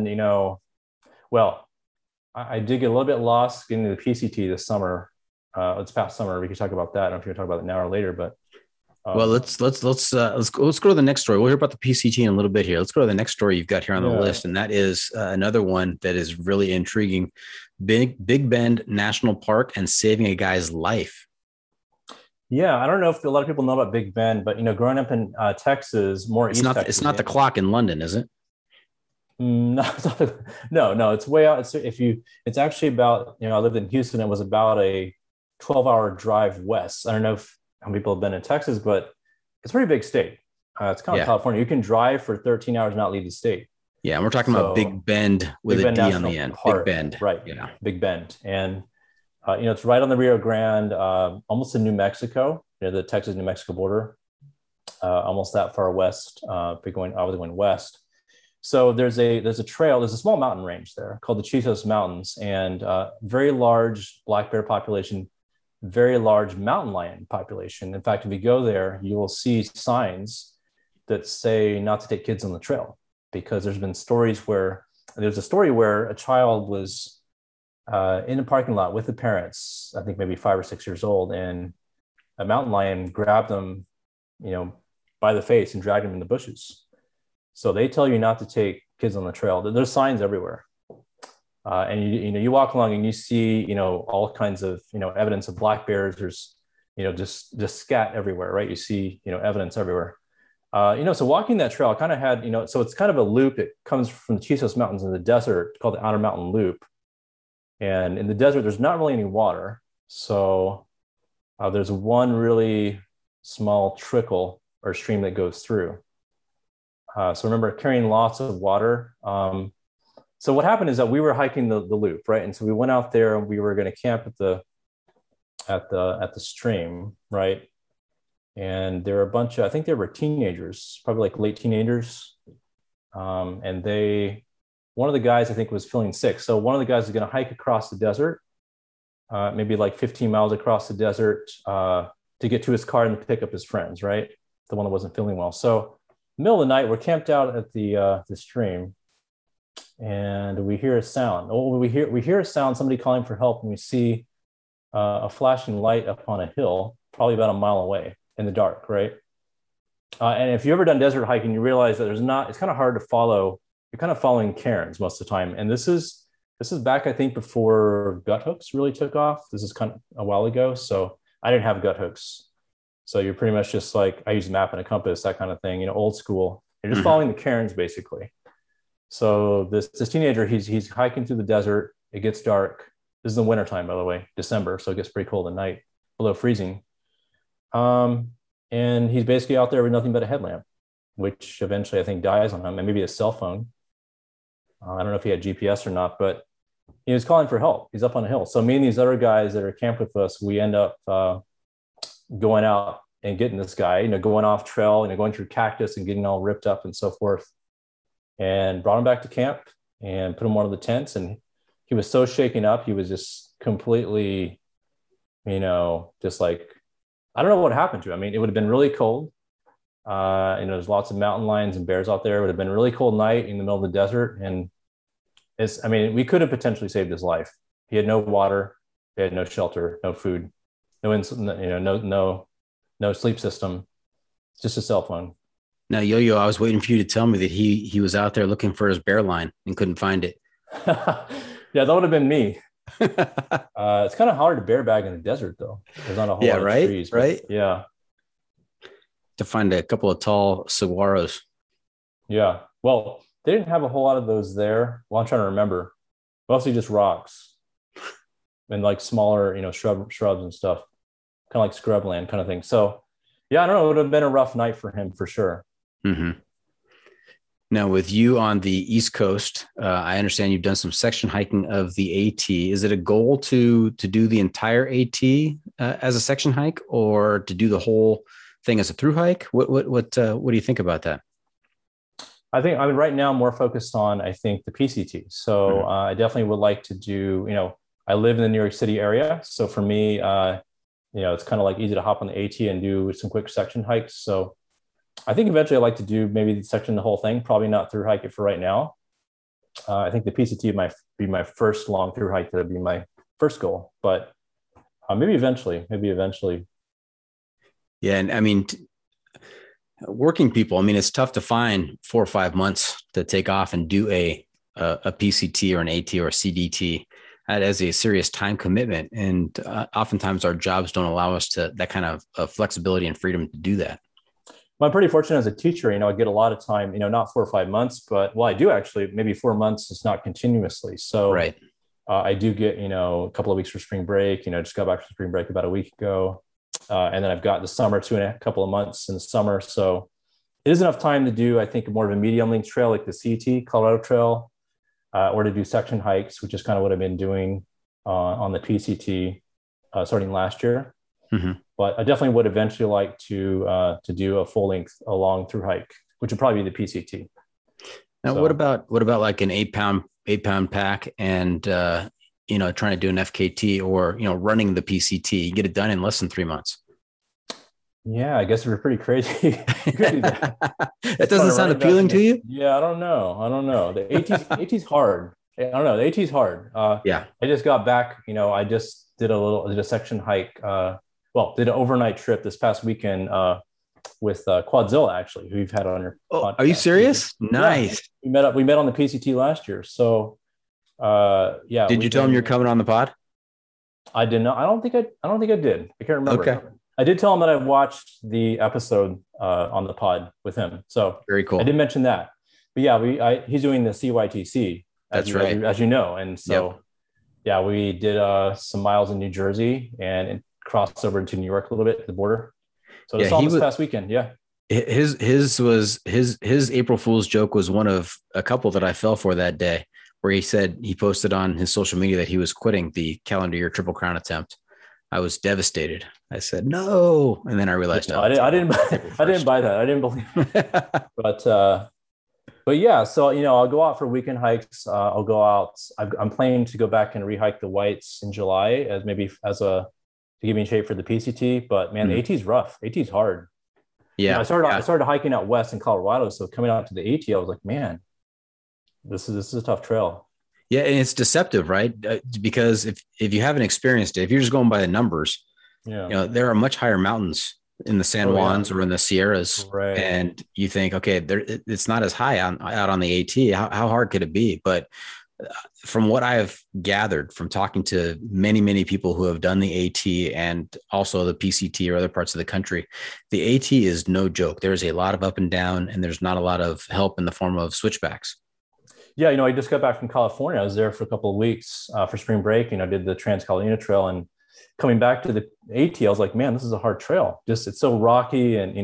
I did get a little bit lost getting to the PCT this summer. It's past summer. We could talk about that. I don't know if you're going to talk about it now or later, but. Well, let's go to the next story. We'll hear about the PCT in a little bit here. Let's go to the next story you've got here on the list. And that is another one that is really intriguing. Big Bend National Park and saving a guy's life. Yeah, I don't know if a lot of people know about Big Bend, but growing up in Texas, more It's East not. Texas. It's not the clock in London, is it? No, no, it's way out. It's actually about, I lived in Houston. It was about a 12-hour drive west. I don't know how many people have been in Texas, but it's a pretty big state. It's kind of California. You can drive for 13 hours and not leave the state. Yeah, and we're talking about Big Bend with a D on the end. Park, Big Bend, right? Yeah, Big Bend, and it's right on the Rio Grande, almost in New Mexico, near the Texas-New Mexico border, almost that far west. I was going west. So there's a trail, there's a small mountain range there called the Chisos Mountains, and very large black bear population, very large mountain lion population. In fact, if you go there, you will see signs that say not to take kids on the trail, because there's a story where a child was in a parking lot with the parents, I think maybe 5 or 6 years old, and a mountain lion grabbed them, by the face and dragged him in the bushes. So they tell you not to take kids on the trail. There's signs everywhere. And you walk along and you see, all kinds of, evidence of black bears. There's, just scat everywhere, right? You see, evidence everywhere. So walking that trail, I kind of had, so it's kind of a loop. It comes from the Chisos Mountains in the desert called the Outer Mountain Loop. And in the desert, there's not really any water. So there's one really small trickle or stream that goes through. So I remember carrying lots of water. So what happened is that we were hiking the loop, right? And so we went out there and we were going to camp at the stream, right? And there were a bunch of, I think they were teenagers, probably like late teenagers. And one of the guys I think was feeling sick. So one of the guys was going to hike across the desert, maybe like 15 miles across the desert to get to his car and to pick up his friends, right? The one that wasn't feeling well. So middle of the night, we're camped out at the stream, and we hear a sound. We hear a sound, somebody calling for help, and we see a flashing light up on a hill, probably about a mile away in the dark, right? And if you've ever done desert hiking, you realize that it's kind of hard to follow. You're kind of following cairns most of the time. And this is back, I think, before gut hooks really took off. This is kind of a while ago. So I didn't have gut hooks. So you're pretty much just like, I use a map and a compass, that kind of thing, old school. You're just following the cairns basically. So this teenager, he's hiking through the desert. It gets dark. This is the wintertime, by the way, December. So it gets pretty cold at night, below freezing. And he's basically out there with nothing but a headlamp, which eventually I think dies on him, and maybe a cell phone. I don't know if he had GPS or not, but he was calling for help. He's up on a hill. So me and these other guys that are camped with us, we end up going out and getting this guy, going off trail, going through cactus and getting all ripped up and so forth, and brought him back to camp and put him in one of the tents. And he was so shaken up. He was just completely, just like, I don't know what happened to him. I mean, it would have been really cold. There's lots of mountain lions and bears out there. It would have been a really cold night in the middle of the desert. And we could have potentially saved his life. He had no water. He had no shelter, no food, no sleep system, just a cell phone. Now, Yo-Yo, I was waiting for you to tell me that he was out there looking for his bear line and couldn't find it. Yeah, that would have been me. It's kind of hard to bear bag in the desert, though. There's not a whole lot of trees. Right. Yeah. To find a couple of tall saguaros. Yeah. Well, they didn't have a whole lot of those there. Well, I'm trying to remember. Mostly just rocks and like smaller, shrubs and stuff. Kind of like scrubland kind of thing. So, yeah, I don't know. It would have been a rough night for him for sure. Mm-hmm. Now, with you on the East Coast, I understand you've done some section hiking of the AT. Is it a goal to do the entire AT as a section hike, or to do the whole thing as a through hike? What do you think about that? Right now I'm more focused on, I think, the PCT. So I definitely would like to do, I live in the New York City area. So for me, it's kind of like easy to hop on the AT and do some quick section hikes. So I think eventually I'd like to do maybe the whole thing, probably not through hike it for right now. I think the PCT might be my first long through hike. That would be my first goal, but maybe eventually. Yeah. And working people, it's tough to find 4 or 5 months to take off and do a PCT or an AT or a CDT. that as a serious time commitment. And oftentimes our jobs don't allow us to that kind of flexibility and freedom to do that. Well, I'm pretty fortunate as a teacher. I get a lot of time, not 4 or 5 months, but I do actually, maybe 4 months. It's not continuously. So right. I do get, a couple of weeks for spring break, just got back from spring break about a week ago. And then I've got the summer, couple of months in the summer. So it is enough time to do, I think, more of a medium length trail like the CT, Colorado Trail, or to do section hikes, which is kind of what I've been doing on the PCT starting last year. Mm-hmm. But I definitely would eventually like to do a full length, a long through hike, which would probably be the PCT. Now, so, what about like an 8-pound pack and, trying to do an FKT or, running the PCT, you get it done in less than 3 months. Yeah, I guess we're pretty crazy. That doesn't sound appealing to you? Yeah, I don't know. The AT's hard. I don't know. The AT's hard. Yeah. I just got back, I just did a section hike. Did an overnight trip this past weekend with Quadzilla, actually, who you've had on your podcast. Are you serious? Nice. Yeah, we met on the PCT last year. So yeah. Did you tell him you're coming on the pod? I did not. I don't think I did. I can't remember. Okay. I did tell him that I watched the episode on the pod with him. So very cool. I did mention that. But yeah, he's doing the CYTC. That's right. As you know. And so, yeah, we did some miles in New Jersey and crossed over into New York a little bit, the border. So it's all this past weekend. Yeah. His April Fool's joke was one of a couple that I fell for that day, where he said he posted on his social media that he was quitting the calendar year Triple Crown attempt. I was devastated. I said, no. And then I realized, I didn't buy that. I didn't believe it. But yeah, so, I'll go out for weekend hikes. I'll go out. I'm planning to go back and rehike the Whites in July to give me in shape for the PCT. But man, the AT is rough. AT is hard. Yeah. I started hiking out west in Colorado. So coming out to the AT, I was like, man, this is a tough trail. Yeah, and it's deceptive, right? Because if you haven't experienced it, if you're just going by the numbers, there are much higher mountains in the San Juans or in the Sierras, right? And you think, okay, it's not as high out on the AT. How hard could it be? But from what I have gathered from talking to many, many people who have done the AT and also the PCT or other parts of the country, the AT is no joke. There's a lot of up and down, and there's not a lot of help in the form of switchbacks. Yeah, I just got back from California. I was there for a couple of weeks for spring break. Did the Trans-Catalina Trail, and coming back to the AT, I was like, man, this is a hard trail. It's so rocky, and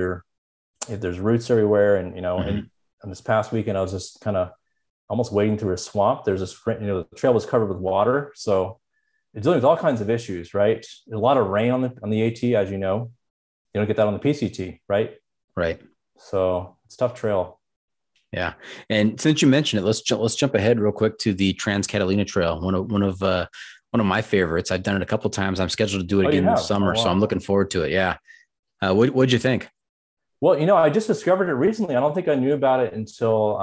there's roots everywhere, and and this past weekend I was just kind of almost wading through a swamp. There's this, the trail was covered with water, so it's dealing with all kinds of issues, right? A lot of rain on the AT, as you know. You don't get that on the PCT, right? Right. So it's a tough trail. Yeah. And since you mentioned it, let's jump ahead real quick to the Trans-Catalina Trail. One of my favorites. I've done it a couple of times. I'm scheduled to do it again in the summer. So I'm looking forward to it. Yeah. What'd you think? Well, I just discovered it recently. I don't think I knew about it until,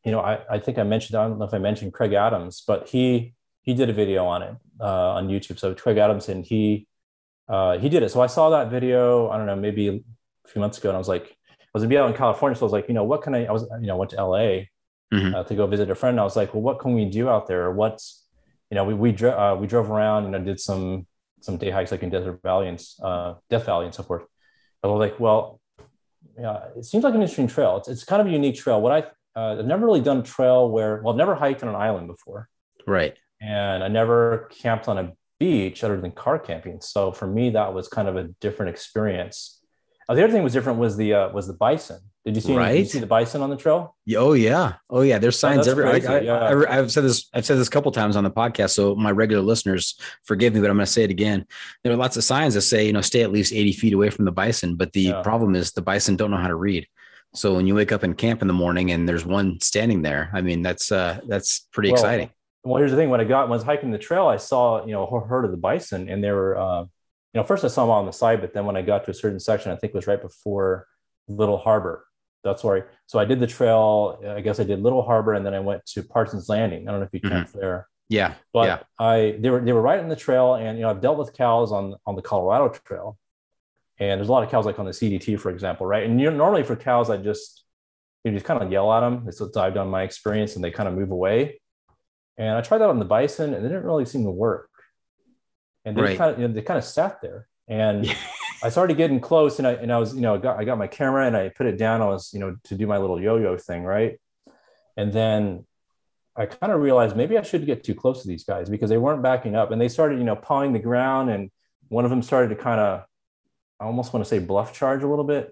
I think I mentioned, I don't know if I mentioned Craig Adams, but he did a video on it on YouTube. So Craig Adams, and he did it. So I saw that video, I don't know, maybe a few months ago. And I was like, I was gonna be out in California. So I was like, what can I was, went to LA to go visit a friend. And I was like, well, what can we do out there? What's, we drove around and did some day hikes like in Death Valley and so forth. I was like, well, yeah, it seems like an interesting trail. It's kind of a unique trail. I've never really done a trail I've never hiked on an island before. Right. And I never camped on a beach other than car camping. So for me, that was kind of a different experience. The other thing was different was the bison. Did you see the bison on the trail? Oh yeah. There's signs everywhere. Yeah. I've said this a couple times on the podcast. So my regular listeners, forgive me, but I'm going to say it again. There are lots of signs that say, stay at least 80 feet away from the bison. But the problem is the bison don't know how to read. So when you wake up in camp in the morning and there's one standing there, I mean, that's pretty exciting. Well, here's the thing. When I was hiking the trail, I saw, a herd of the bison, and they were, first I saw them on the side, but then when I got to a certain section, I think it was right before Little Harbor. That's where so I did the trail. I guess I did Little Harbor, and then I went to Parsons Landing. I don't know if you camped there. Yeah. But they were right on the trail, and I've dealt with cows on the Colorado Trail. And there's a lot of cows like on the CDT, for example, right? And normally for cows, you just kind of yell at them. It's what I've done in my experience, and they kind of move away. And I tried that on the bison, and it didn't really seem to work. And they they kind of sat there, and I started getting close, and I was, I got my camera and I put it down. I was, to do my little yo-yo thing, right? And then I kind of realized maybe I shouldn't get too close to these guys because they weren't backing up, and they started, pawing the ground, and one of them started to kind of, I almost want to say bluff charge a little bit.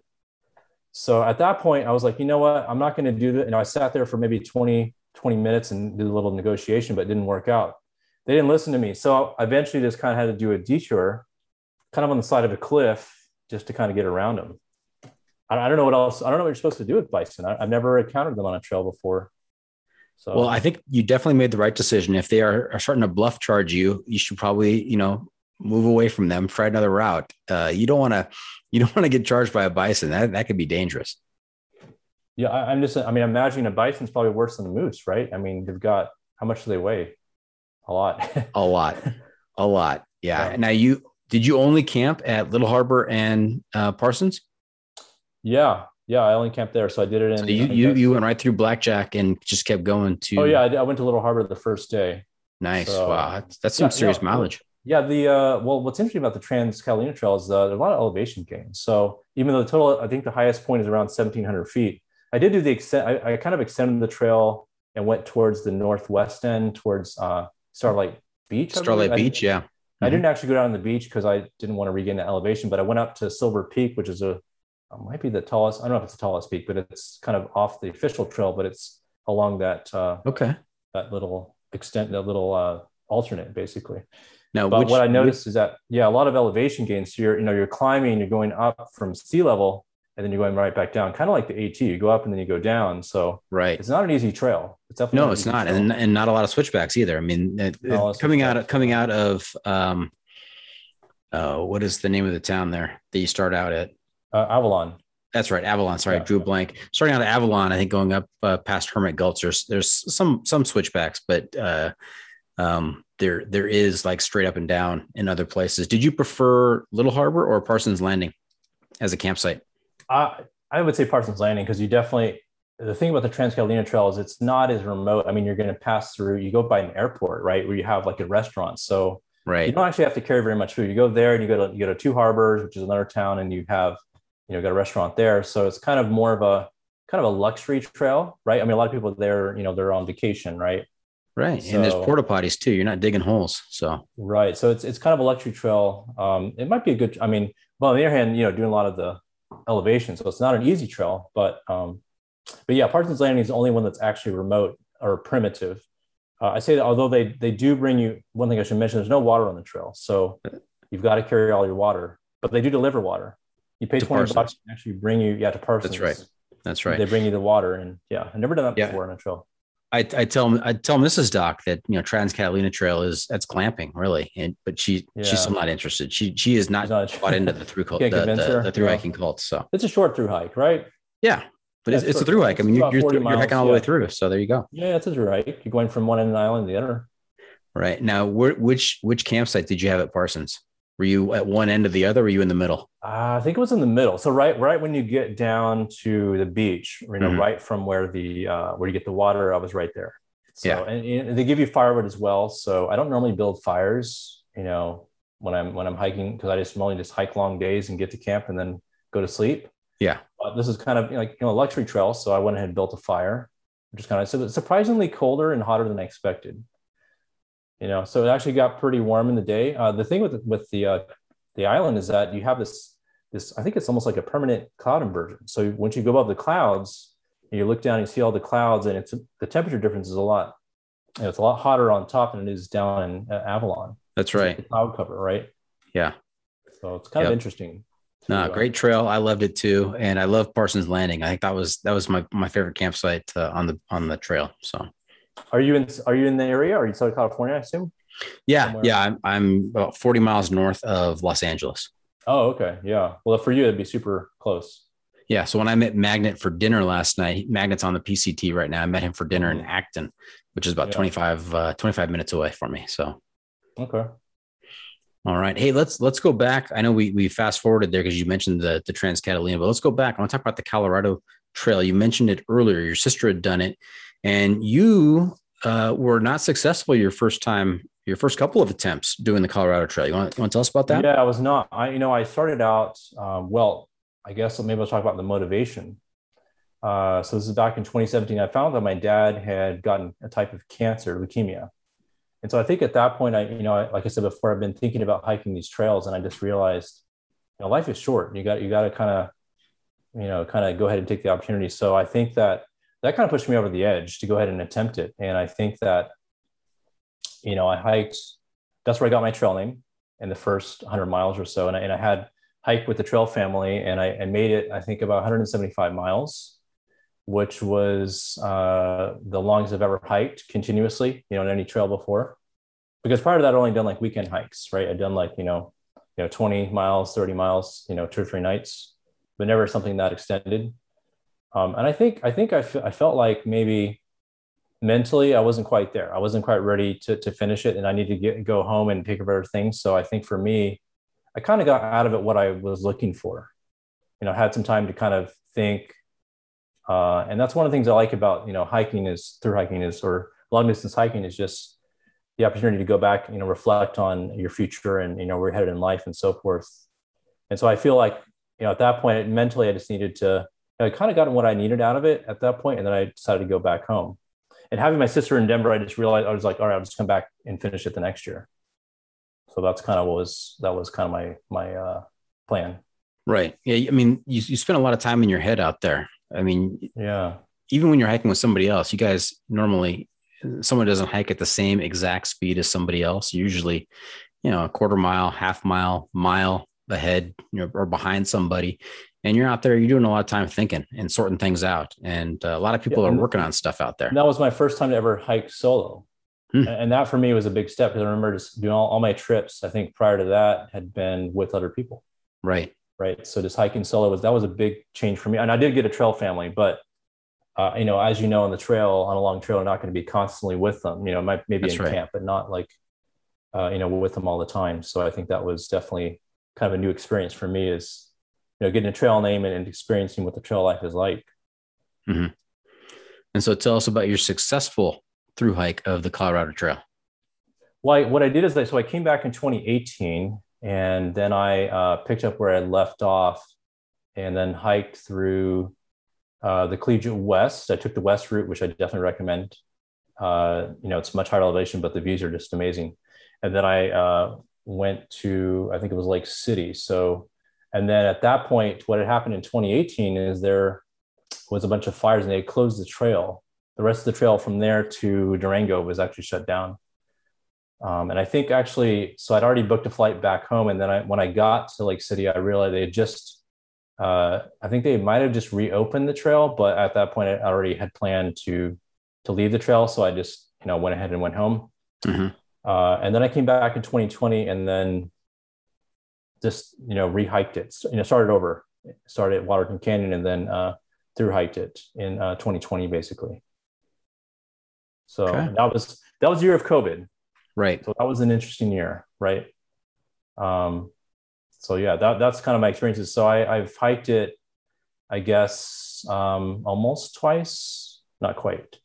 So at that point, I was like, you know what? I'm not going to do that. I sat there for maybe 20 minutes and did a little negotiation, but it didn't work out. They didn't listen to me. So I eventually just kind of had to do a detour kind of on the side of a cliff just to kind of get around them. I don't know what else. I don't know what you're supposed to do with bison. I've never encountered them on a trail before. So, well, I think you definitely made the right decision. If they are starting to bluff charge you, you should probably, move away from them, try another route. You don't want to get charged by a bison. That could be dangerous. Yeah. I'm imagining a bison's probably worse than a moose, right? I mean, how much do they weigh? A lot. a lot. Yeah. Now did you only camp at Little Harbor and Parsons? Yeah. I only camped there. So I did it in. So you went right through Blackjack and just kept going to. Oh yeah. I went to Little Harbor the first day. Nice. So, wow. That's some serious mileage. Yeah. What's interesting about the Trans-Catalina Trail is there are a lot of elevation gains. So even though the total, I think the highest point is around 1,700 feet, I did do the extent. I kind of extended the trail and went towards the northwest end towards Starlight Beach. Starlight Beach. Yeah. Mm-hmm. I didn't actually go down on the beach because I didn't want to regain the elevation, but I went up to Silver Peak, which is might be the tallest. I don't know if it's the tallest peak, but it's kind of off the official trail, but it's along that, that little alternate basically. Now, but what I noticed is that, a lot of elevation gains. So you're climbing, you're going up from sea level, and then you're going right back down, kind of like the AT. You go up and then you go down. So it's not an easy trail. It's definitely it's not, and not a lot of switchbacks either. I mean, coming out of what is the name of the town there that you start out at? Avalon. That's right, Avalon. Sorry, I drew a blank. Starting out of Avalon, I think going up past Hermit Gulch, there's some switchbacks, but there is like straight up and down in other places. Did you prefer Little Harbor or Parsons Landing as a campsite? I would say Parsons Landing, because the thing about the Trans-Catalina Trail is it's not as remote. I mean, you're going to pass through, you go by an airport, right, where you have like a restaurant. So you don't actually have to carry very much food. You go there and you go to Two Harbors, which is another town, and you have, got a restaurant there. So it's kind of more of a luxury trail, right? I mean, a lot of people there, they're on vacation, right? Right. So, and there's porta potties too. You're not digging holes. So, right. So it's kind of a luxury trail. It might be a good, well, on the other hand, doing a lot of the elevation. So it's not an easy trail, but yeah, Parsons Landing is the only one that's actually remote or primitive. I say that although they do bring you, one thing I should mention, there's no water on the trail. So you've got to carry all your water, but they do deliver water. You pay $20 to actually bring you, to Parsons. That's right. They bring you the water, and I've never done that before on a trail. I tell Mrs. Doc that Trans-Catalina Trail that's clamping really, but she's still not interested. She is not bought into the through cult, the through hiking cult. So it's a short through hike, right? Yeah, but it's a through hike. I mean, you're hiking all the way through. So there you go. Yeah, it's a through hike. You're going from one end of the island to the other. Right now, which campsite did you have at Parsons? Were you at one end of the other? Or were you in the middle? I think it was in the middle. So right when you get down to the beach, right from where where you get the water, I was right there. So, and they give you firewood as well. So I don't normally build fires, when I'm hiking, because I just hike long days and get to camp and then go to sleep. Yeah. But this is kind of like, a luxury trail. So I went ahead and built a fire, which is kind of surprisingly colder and hotter than I expected. So it actually got pretty warm in the day. The thing with the island is that you have this, I think it's almost like a permanent cloud inversion. So once you go above the clouds and you look down, and you see all the clouds, and the temperature difference is a lot. It's a lot hotter on top than it is down in Avalon. That's right. The cloud cover, right? Yeah. So it's kind of interesting. Great trail. I loved it too, and I love Parsons Landing. I think that was my favorite campsite on the trail. So. Are you in the area? Are you in Southern California, I assume? Yeah. Somewhere? Yeah. I'm about 40 miles north of Los Angeles. Oh, okay. Yeah. Well, for you, it'd be super close. Yeah. So when I met Magnet for dinner last night, Magnet's on the PCT right now. I met him for dinner in Acton, which is about 25 minutes away from me. So. Okay. All right. Hey, let's go back. I know we fast forwarded there because you mentioned the Trans-Catalina, but let's go back. I want to talk about the Colorado Trail. You mentioned it earlier. Your sister had done it. And you were not successful your first couple of attempts doing the Colorado Trail. You want to tell us about that? Yeah, I was not. I started out, I guess maybe I'll talk about the motivation. So this is back in 2017. I found that my dad had gotten a type of cancer, leukemia. And so I think at that point, like I said before, I've been thinking about hiking these trails, and I just realized, life is short. You got to kind of go ahead and take the opportunity. So I think that kind of pushed me over the edge to go ahead and attempt it. And I think that, I hiked, that's where I got my trail name in the first 100 miles or so. And I had hiked with the trail family, and I made it, I think, about 175 miles, which was the longest I've ever hiked continuously, on any trail before. Because prior to that, I'd only done like weekend hikes, right? I'd done like, 20 miles, 30 miles, 2 or 3 nights, but never something that extended. And I think I felt like maybe mentally I wasn't quite there. I wasn't quite ready to finish it, and I need to go home and take care of other things. So I think for me, I kind of got out of it what I was looking for. I had some time to kind of think. And that's one of the things I like about, through hiking or long distance hiking is just the opportunity to go back, reflect on your future and, where you're headed in life and so forth. And so I feel like, at that point, mentally, I just needed to, I kind of gotten what I needed out of it at that point, and then I decided to go back home. And having my sister in Denver, I just realized, I was like, all right, I'll just come back and finish it the next year. So that's kind of my plan. Right. Yeah. I mean, you spend a lot of time in your head out there. I mean, yeah. Even when you're hiking with somebody else, you guys normally, someone doesn't hike at the same exact speed as somebody else. Usually, a quarter mile, half mile ahead, or behind somebody. And you're out there, you're doing a lot of time thinking and sorting things out. And a lot of people are working on stuff out there. That was my first time to ever hike solo. And that for me was a big step, because I remember just doing all my trips, I think prior to that, had been with other people. Right. So just hiking solo was a big change for me. And I did get a trail family, but as you know, on a long trail, I'm not going to be constantly with them, maybe in camp, but not like, with them all the time. So I think that was definitely kind of a new experience for me, is, getting a trail name and experiencing what the trail life is like. Mm-hmm. And so tell us about your successful through hike of the Colorado Trail. Well, what I did is I came back in 2018, and then I picked up where I left off, and then hiked through the Collegiate West. I took the West route, which I definitely recommend. It's much higher elevation, but the views are just amazing. And then I went to, I think it was Lake City. And then at that point, what had happened in 2018 is there was a bunch of fires, and they had closed the trail. The rest of the trail from there to Durango was actually shut down. And I think actually, so I'd already booked a flight back home. And then when I got to Lake City, I realized they had just, I think they might've just reopened the trail, but at that point I already had planned to leave the trail. So I just, went ahead and went home. Mm-hmm. And then I came back in 2020, and then just, re-hiked it, started at Waterton Canyon, and then through hiked it in 2020, basically. So that was the year of COVID. Right. So that was an interesting year. Right. So yeah, that's kind of my experiences. So I've hiked it, I guess, almost twice, not quite.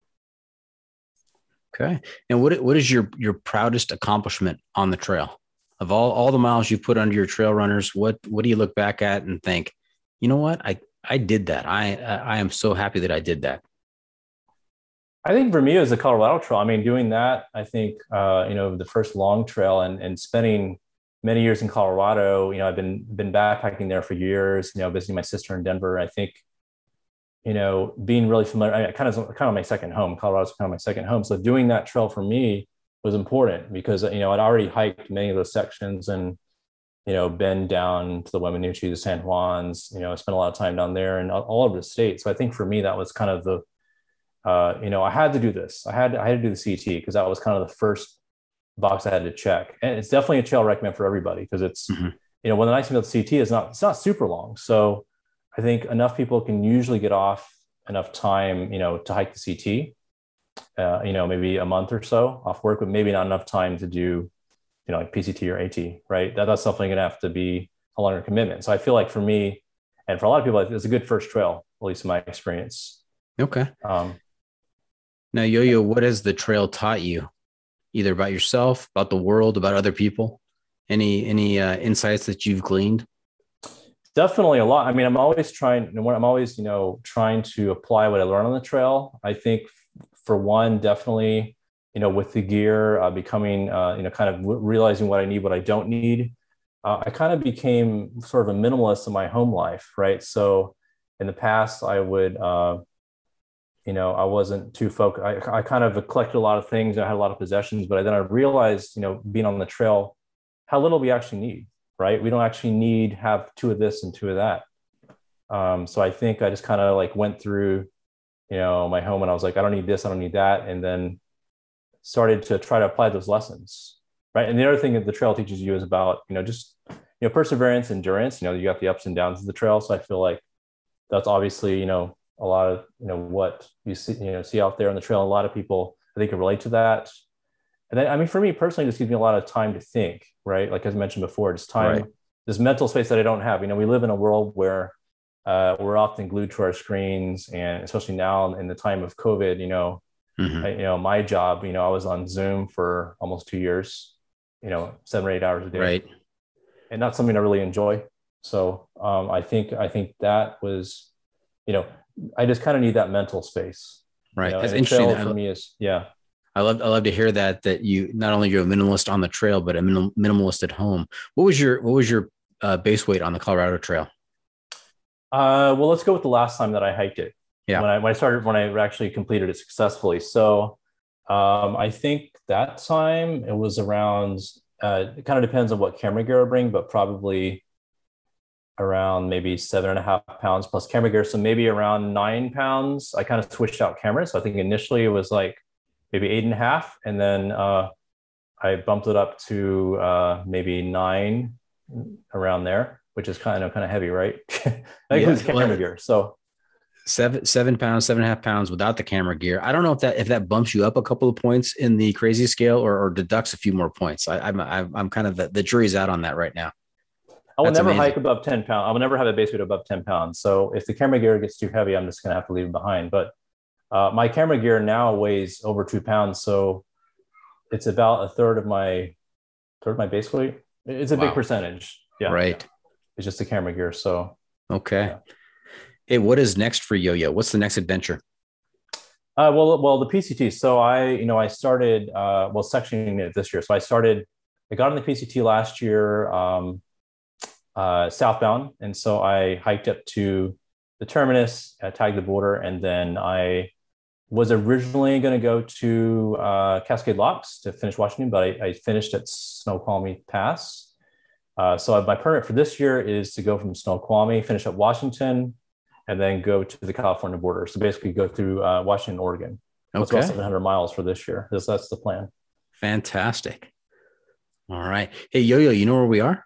Okay. And what is your proudest accomplishment on the trail? Of all the miles you've put under your trail runners, what do you look back at and think, you know what, I did that. I am so happy that I did that. I think for me, it was the Colorado Trail. I mean, doing that, I think, the first long trail and spending many years in Colorado, I've been backpacking there for years, visiting my sister in Denver. I think, being really familiar, kind of my second home. Colorado's kind of my second home. So doing that trail for me was important, because, I'd already hiked many of those sections, and, been down to the Weminuche, the San Juans, I spent a lot of time down there and all over the state. So I think for me, that was kind of the, I had to do this. I had to do the CT, because that was kind of the first box I had to check. And it's definitely a trail I recommend for everybody, because it's, when the nice thing about the CT is it's not super long. So I think enough people can usually get off enough time, to hike the CT, maybe a month or so off work, but maybe not enough time to do, like PCT or AT, right? That's definitely going to have to be a longer commitment. So I feel like for me, and for a lot of people, it's a good first trail, at least in my experience. Okay. Now, Yo-Yo, what has the trail taught you, either about yourself, about the world, about other people? Any insights that you've gleaned? Definitely a lot. I mean, I'm always trying to apply what I learn on the trail. I think for one, definitely, with the gear, becoming, kind of realizing what I need, what I don't need. I kind of became sort of a minimalist in my home life, right? So in the past, I would, I wasn't too focused. I kind of collected a lot of things. I had a lot of possessions, but then I realized, being on the trail, how little we actually need, right? We don't actually have 2 of this and 2 of that. So I think I just kind of like went through, my home, and I was like, I don't need this, I don't need that. And then started to try to apply those lessons, right? And the other thing that the trail teaches you is about, just, perseverance, endurance. You got the ups and downs of the trail. So I feel like that's obviously, a lot of, what you see out there on the trail. A lot of people, I think, can relate to that. And then, I mean, for me personally, this gives me a lot of time to think, right? Like, as I mentioned before, just time, right. This mental space that I don't have. We live in a world where we're often glued to our screens, and especially now in the time of COVID, mm-hmm. My job, I was on Zoom for almost 2 years, 7 or 8 hours a day, right? And not something I really enjoy. So I think that was, I just kind of need that mental space, right? That's interesting. For me is, yeah. I love to hear that you not only you're a minimalist on the trail, but a minimalist at home. What was your base weight on the Colorado Trail? Well, let's go with the last time that I hiked it. Yeah. When I actually completed it successfully. So I think that time it was around, it kind of depends on what camera gear I bring, but probably around maybe 7.5 pounds plus camera gear. So maybe around 9 pounds. I kind of switched out cameras. So I think initially it was like maybe 8.5. And then I bumped it up to maybe 9, around there, which is kind of heavy, right? That includes camera gear. So 7 pounds, 7.5 pounds without the camera gear. I don't know if that bumps you up a couple of points in the crazy scale or deducts a few more points. I'm kind of the jury's out on that right now. I will never hike above 10 pounds. I will never have a base weight above 10 pounds. So if the camera gear gets too heavy, I'm just going to have to leave it behind. But my camera gear now weighs over 2 pounds. So it's about a third of my base weight. It's a big percentage. Yeah. Right. It's just the camera gear. So, okay. Yeah. Hey, what is next for Yo-Yo? What's the next adventure? Well, the PCT. So I started, sectioning it this year. So I got on the PCT last year, southbound. And so I hiked up to the terminus, tagged the border. And then I was originally going to go to Cascade Locks to finish Washington, but I finished at Snoqualmie Pass. So my permit for this year is to go from Snoqualmie, finish up Washington, and then go to the California border. So basically go through Washington, Oregon. Okay. It's about 700 miles for this year. That's the plan. Fantastic. All right. Hey, Yo-Yo, you know where we are?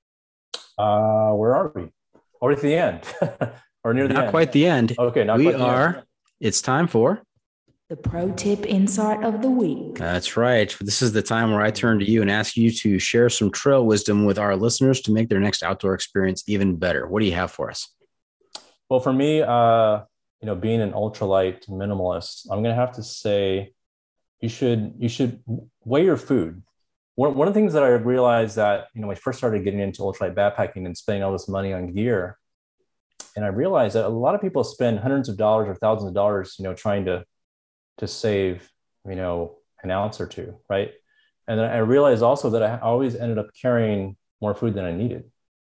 Where are we? Already at the end or near the end? Not quite the end. Okay. We are. It's time for the pro tip insight of the week. That's right. This is the time where I turn to you and ask you to share some trail wisdom with our listeners to make their next outdoor experience even better. What do you have for us? Well, for me, being an ultralight minimalist, I'm going to have to say you should weigh your food. One of the things that I realized that, when I first started getting into ultralight backpacking and spending all this money on gear, and I realized that a lot of people spend hundreds of dollars or thousands of dollars, trying to save, an ounce or two, right? And then I realized also that I always ended up carrying more food than I needed.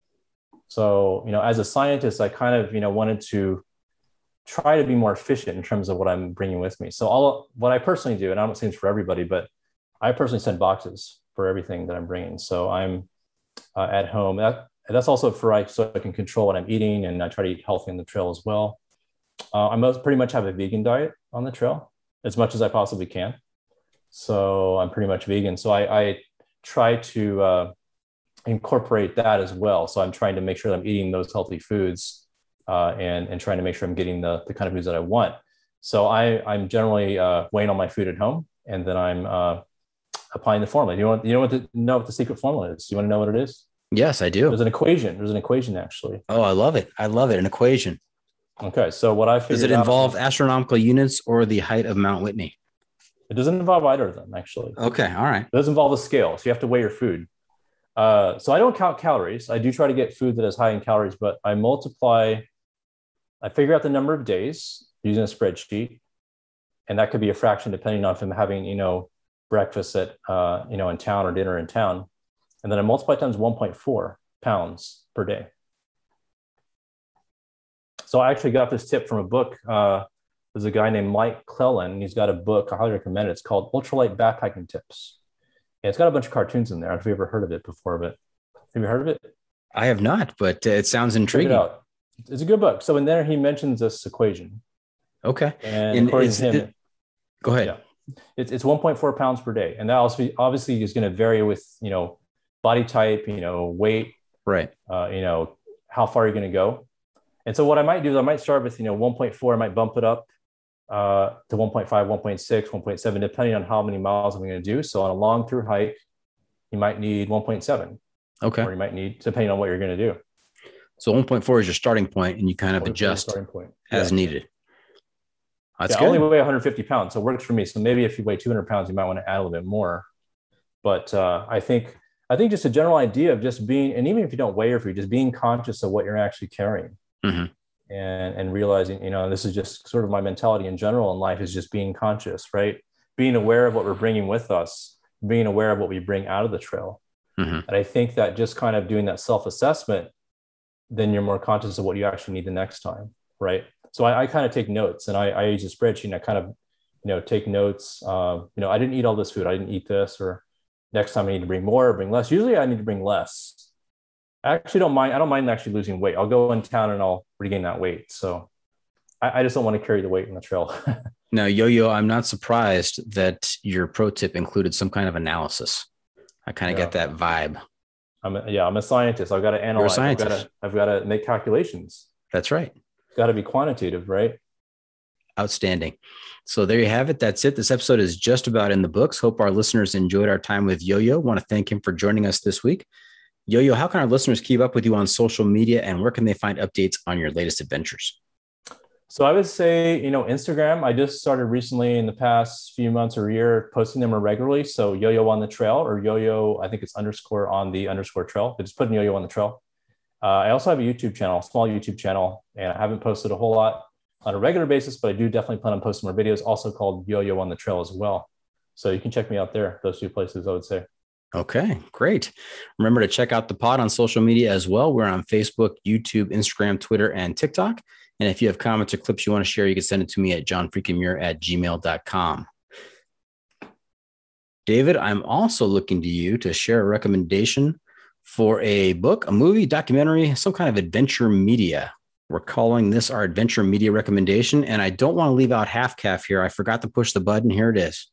So, as a scientist, I kind of, wanted to try to be more efficient in terms of what I'm bringing with me. So what I personally do, and I'm not saying it's for everybody, but I personally send boxes for everything that I'm bringing. So I'm at home. That's also so I can control what I'm eating, and I try to eat healthy on the trail as well. I pretty much have a vegan diet on the trail as much as I possibly can. So I'm pretty much vegan. So I try to incorporate that as well. So I'm trying to make sure that I'm eating those healthy foods and trying to make sure I'm getting the kind of foods that I want. So I'm generally weighing all my food at home, and then I'm applying the formula. You know what the secret formula is? You want to know what it is? Yes, I do. There's an equation actually. Oh, I love it. An equation. Okay. So what I figured does it involve astronomical units or the height of Mount Whitney? It doesn't involve either of them, actually. Okay. All right. It does involve a scale. So you have to weigh your food. So I don't count calories. I do try to get food that is high in calories, but I figure out the number of days using a spreadsheet. And that could be a fraction depending on if I'm having, breakfast at, in town or dinner in town. And then I multiply times 1.4 pounds per day. So I actually got this tip from a book. There's a guy named Mike Clellan. He's got a book. I highly recommend it. It's called Ultralight Backpacking Tips. And it's got a bunch of cartoons in there. I don't know if you've ever heard of it before, but have you heard of it? I have not, but it sounds intriguing. Check it out. It's a good book. So in there, he mentions this equation. Okay. And according to him, go ahead. Yeah, it's 1.4 pounds per day. And that also obviously is going to vary with, body type, weight, right. How far you're going to go. And so what I might do is I might start with, 1.4, I might bump it up to 1.5, 1.6, 1.7, depending on how many miles I'm going to do. So on a long through hike, you might need 1.7. Okay. Or you might need, depending on what you're going to do. So 1.4 is your starting point, and you kind of adjust as needed. That's good. I only weigh 150 pounds, so it works for me. So maybe if you weigh 200 pounds, you might want to add a little bit more. But I think just a general idea of just being, and even if you don't weigh or if you're just being conscious of what you're actually carrying. Mm-hmm. And realizing, this is just sort of my mentality in general in life, is just being conscious, right? Being aware of what we're bringing with us, being aware of what we bring out of the trail. Mm-hmm. And I think that just kind of doing that self-assessment, then you're more conscious of what you actually need the next time, right? So I kind of take notes, and I use a spreadsheet, and I kind of, take notes. I didn't eat all this food. I didn't eat this, or next time I need to bring more or bring less. Usually I need to bring less. I actually don't mind. I don't mind actually losing weight. I'll go in town and I'll regain that weight. So I just don't want to carry the weight on the trail. Now, Yo-Yo, I'm not surprised that your pro tip included some kind of analysis. I kind of get that vibe. I'm a scientist. I've got to analyze. You're a scientist. I've got to make calculations. That's right. It's got to be quantitative, right? Outstanding. So there you have it. That's it. This episode is just about in the books. Hope our listeners enjoyed our time with Yo-Yo. Want to thank him for joining us this week. Yo-Yo, how can our listeners keep up with you on social media, and where can they find updates on your latest adventures? So I would say, Instagram, I just started recently in the past few months or year posting them more regularly. So Yo-Yo on the trail, or Yo-Yo, I think it's _ on the _ trail. Just put in Yo-Yo on the trail. I also have a YouTube channel, small YouTube channel, and I haven't posted a whole lot on a regular basis, but I do definitely plan on posting more videos, also called Yo-Yo on the Trail as well. So you can check me out there, those two places, I would say. Okay, great. Remember to check out the pod on social media as well. We're on Facebook, YouTube, Instagram, Twitter, and TikTok. And if you have comments or clips you want to share, you can send it to me at johnfreakinmuir@gmail.com. David, I'm also looking to you to share a recommendation for a book, a movie, documentary, some kind of adventure media. We're calling this our adventure media recommendation. And I don't want to leave out Half Calf here. I forgot to push the button. Here it is.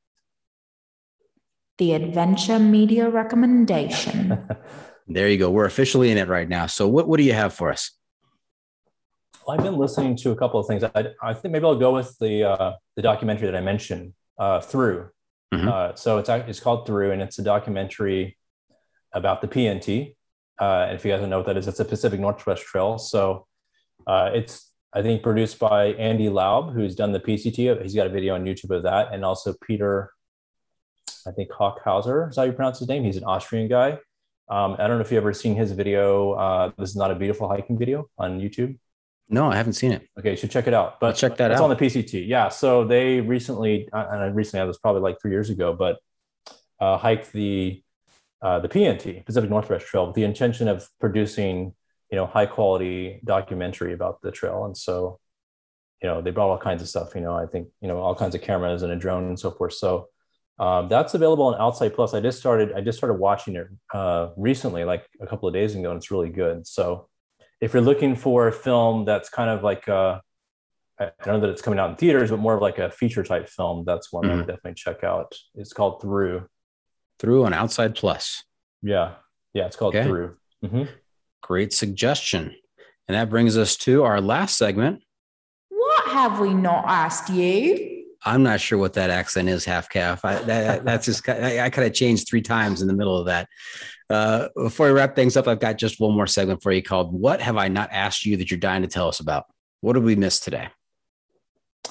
The adventure media recommendation. There you go. We're officially in it right now. So what do you have for us? Well, I've been listening to a couple of things. I think maybe I'll go with the documentary that I mentioned, Through. Mm-hmm. So it's called Through, and it's a documentary about the PNT. And if you guys don't know what that is, it's a Pacific Northwest Trail. So it's, I think, produced by Andy Laub, who's done the PCT. He's got a video on YouTube of that. And also Peter, I think, Hockhauser is how you pronounce his name. He's an Austrian guy. I don't know if you've ever seen his video. This is Not a Beautiful Hiking video on YouTube. No, I haven't seen it. Okay, you should check it out. But I'll check that out. It's on the PCT. Yeah. So they recently, and I was probably like 3 years ago, but hiked the PNT, Pacific Northwest Trail, with the intention of producing, high quality documentary about the trail. And so, they brought all kinds of stuff, I think, all kinds of cameras and a drone and so forth. So that's available on Outside Plus. I just started watching it recently, like a couple of days ago, and it's really good. So if you're looking for a film that's kind of like, I know that it's coming out in theaters, but more of like a feature type film, that's one I would definitely check out. It's called Through. Through on Outside Plus. Yeah. It's called Through. Mm-hmm. Great suggestion. And that brings us to our last segment. What have we not asked you? I'm not sure what that accent is, Half Calf. That's just, I kind of changed 3 times in the middle of that. Before we wrap things up, I've got just one more segment for you called What Have I Not Asked You That You're Dying to Tell Us About? What did we miss today?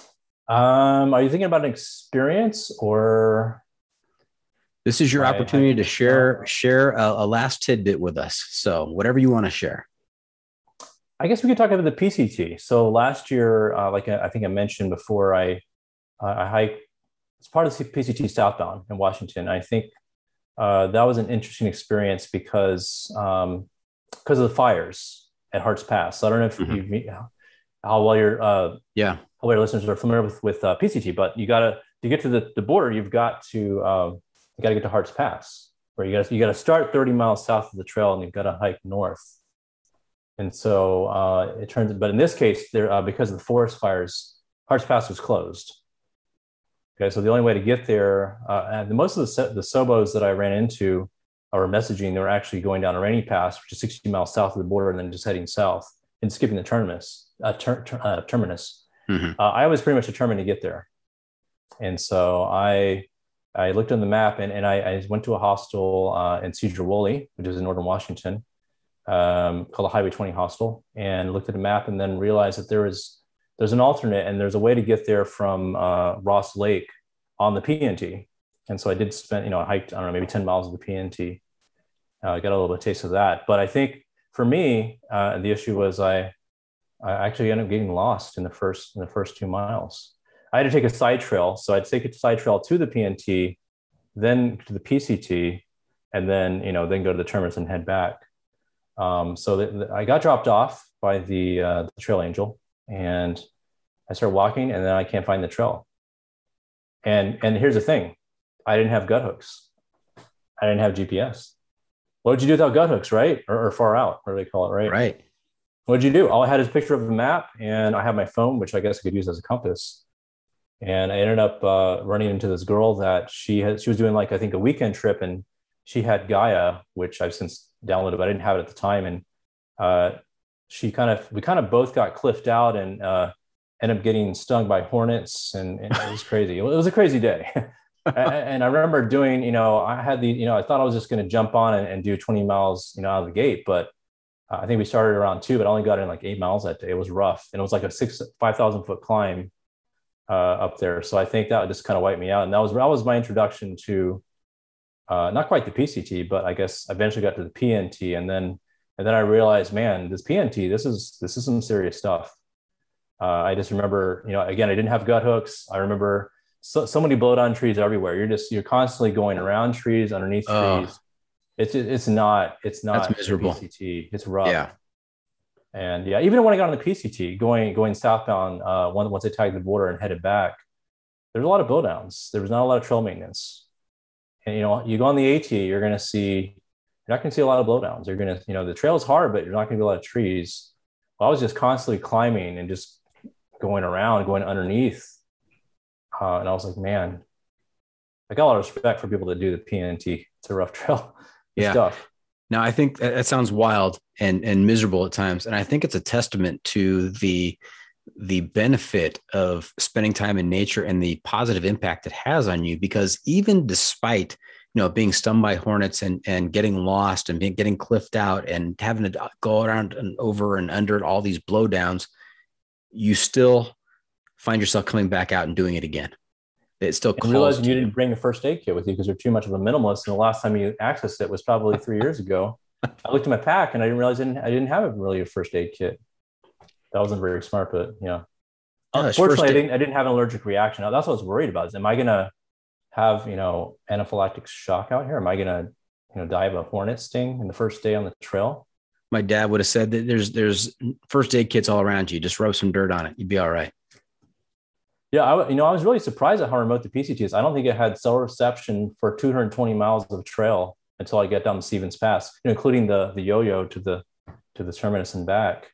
Are you thinking about an experience or? This is your opportunity to share a last tidbit with us. So whatever you want to share. I guess we could talk about the PCT. So last year, like I think I mentioned before, I hiked. It's part of the PCT southbound in Washington. I think that was an interesting experience because of the fires at Harts Pass. So I don't know if how well your listeners are familiar with PCT, but to get to the border, you've got to get to Harts Pass, where you got to start 30 miles south of the trail and you've got to hike north. And so but in this case, because of the forest fires, Harts Pass was closed. Okay, so the only way to get there, and most of the Sobos that I ran into or messaging, they were actually going down Irani Pass, which is 60 miles south of the border, and then just heading south and skipping the terminus. I was pretty much determined to get there, and so I looked on the map and I went to a hostel in Sedro-Woolley, which is in northern Washington, called the Highway 20 Hostel, and looked at the map and then realized that there's an alternate and there's a way to get there from Ross Lake on the PNT. And so I did spend, I hiked, I don't know, maybe 10 miles of the PNT. I got a little bit of taste of that. But I think for me, the issue was I actually ended up getting lost in the first 2 miles. I had to take a side trail. So I'd take a side trail to the PNT, then to the PCT, and then, then go to the terminus and head back. So I got dropped off by the trail angel, and I started walking, and then I can't find the trail. And here's the thing. I didn't have gut hooks. I didn't have GPS. What would you do without gut hooks, right? Or far out, what do they call it, right? Right. What did you do? All I had is a picture of a map, and I have my phone, which I guess I could use as a compass. And I ended up running into this girl that she was doing like, I think, a weekend trip, and she had Gaia, which I've since downloaded, but I didn't have it at the time. And we kind of both got cliffed out and ended up getting stung by hornets, and it was crazy. It was a crazy day. And I remember doing, I had I thought I was just going to jump on and do 20 miles, out of the gate, but I think we started around 2, but I only got in like 8 miles that day. It was rough, and it was like a 5,000 foot climb up there. So I think that just kind of wiped me out, and that was my introduction to not quite the PCT, but I guess I eventually got to the PNT, and then I realized, man, this PNT, this is some serious stuff. I just remember, again, I didn't have gut hooks. I remember so many blow down trees everywhere. You're constantly going around trees, underneath trees. It's not That's miserable. PCT. It's rough. Yeah. And yeah, even when I got on the PCT, going southbound, once I tagged the border and headed back, there's a lot of blowdowns. There was not a lot of trail maintenance. And you go on the AT, you're not going to see a lot of blowdowns. You're going to, the trail is hard, but you're not going to be a lot of trees. Well, I was just constantly climbing and just going underneath. And I was like, man, I got a lot of respect for people that do the PNT. It's a rough trail. Stuff. Now, I think that sounds wild and miserable at times. And I think it's a testament to the benefit of spending time in nature and the positive impact it has on you, because even despite, being stung by hornets and getting lost and getting cliffed out and having to go around and over and under all these blowdowns, you still find yourself coming back out and doing it again. It still calls. Realizing you didn't bring a first aid kit with you because you're too much of a minimalist. And the last time you accessed it was probably 3 years ago. I looked at my pack and I didn't realize I didn't have a first aid kit. That wasn't very smart, but unfortunately, I didn't have an allergic reaction. Now, that's what I was worried about. Am I going to have anaphylactic shock out here? Am I going to die of a hornet sting in the first day on the trail? My dad would have said that there's first aid kits all around you. Just rub some dirt on it. You'd be all right. Yeah, I was really surprised at how remote the PCT is. I don't think it had cell reception for 220 miles of trail until I get down to Stevens Pass, including the yo-yo to the terminus and back.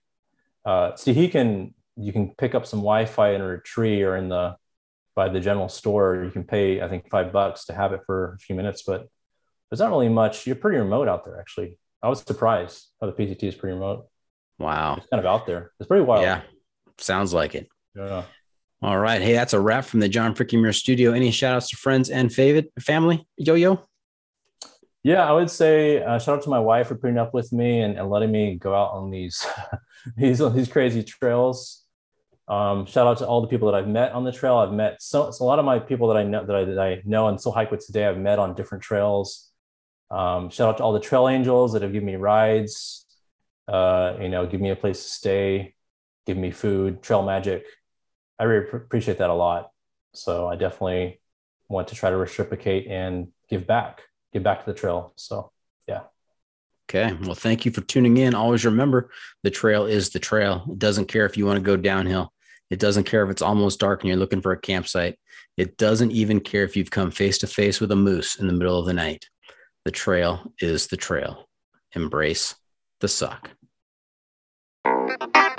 You can pick up some Wi-Fi under a tree or by the general store. You can pay, I think, $5 to have it for a few minutes, but there's not really much. You're pretty remote out there, actually. I was surprised how the PCT is pretty remote. Wow. It's kind of out there. It's pretty wild. Yeah. Sounds like it. Yeah. All right. Hey, that's a wrap from the John Freaking Muir studio. Any shout outs to friends and family? Yo-yo? Yeah, I would say shout out to my wife for putting up with me and letting me go out on these these crazy trails. Shout out to all the people that I've met on the trail. I've met so a lot of my people that I know and still hike with today. I've met on different trails. Shout out to all the trail angels that have given me rides, give me a place to stay, give me food, trail magic. I really appreciate that a lot. So I definitely want to try to reciprocate and give back to the trail. So, yeah. Okay. Well, thank you for tuning in. Always remember, the trail is the trail. It doesn't care if you want to go downhill. It doesn't care if it's almost dark and you're looking for a campsite. It doesn't even care if you've come face to face with a moose in the middle of the night. The trail is the trail. Embrace the suck.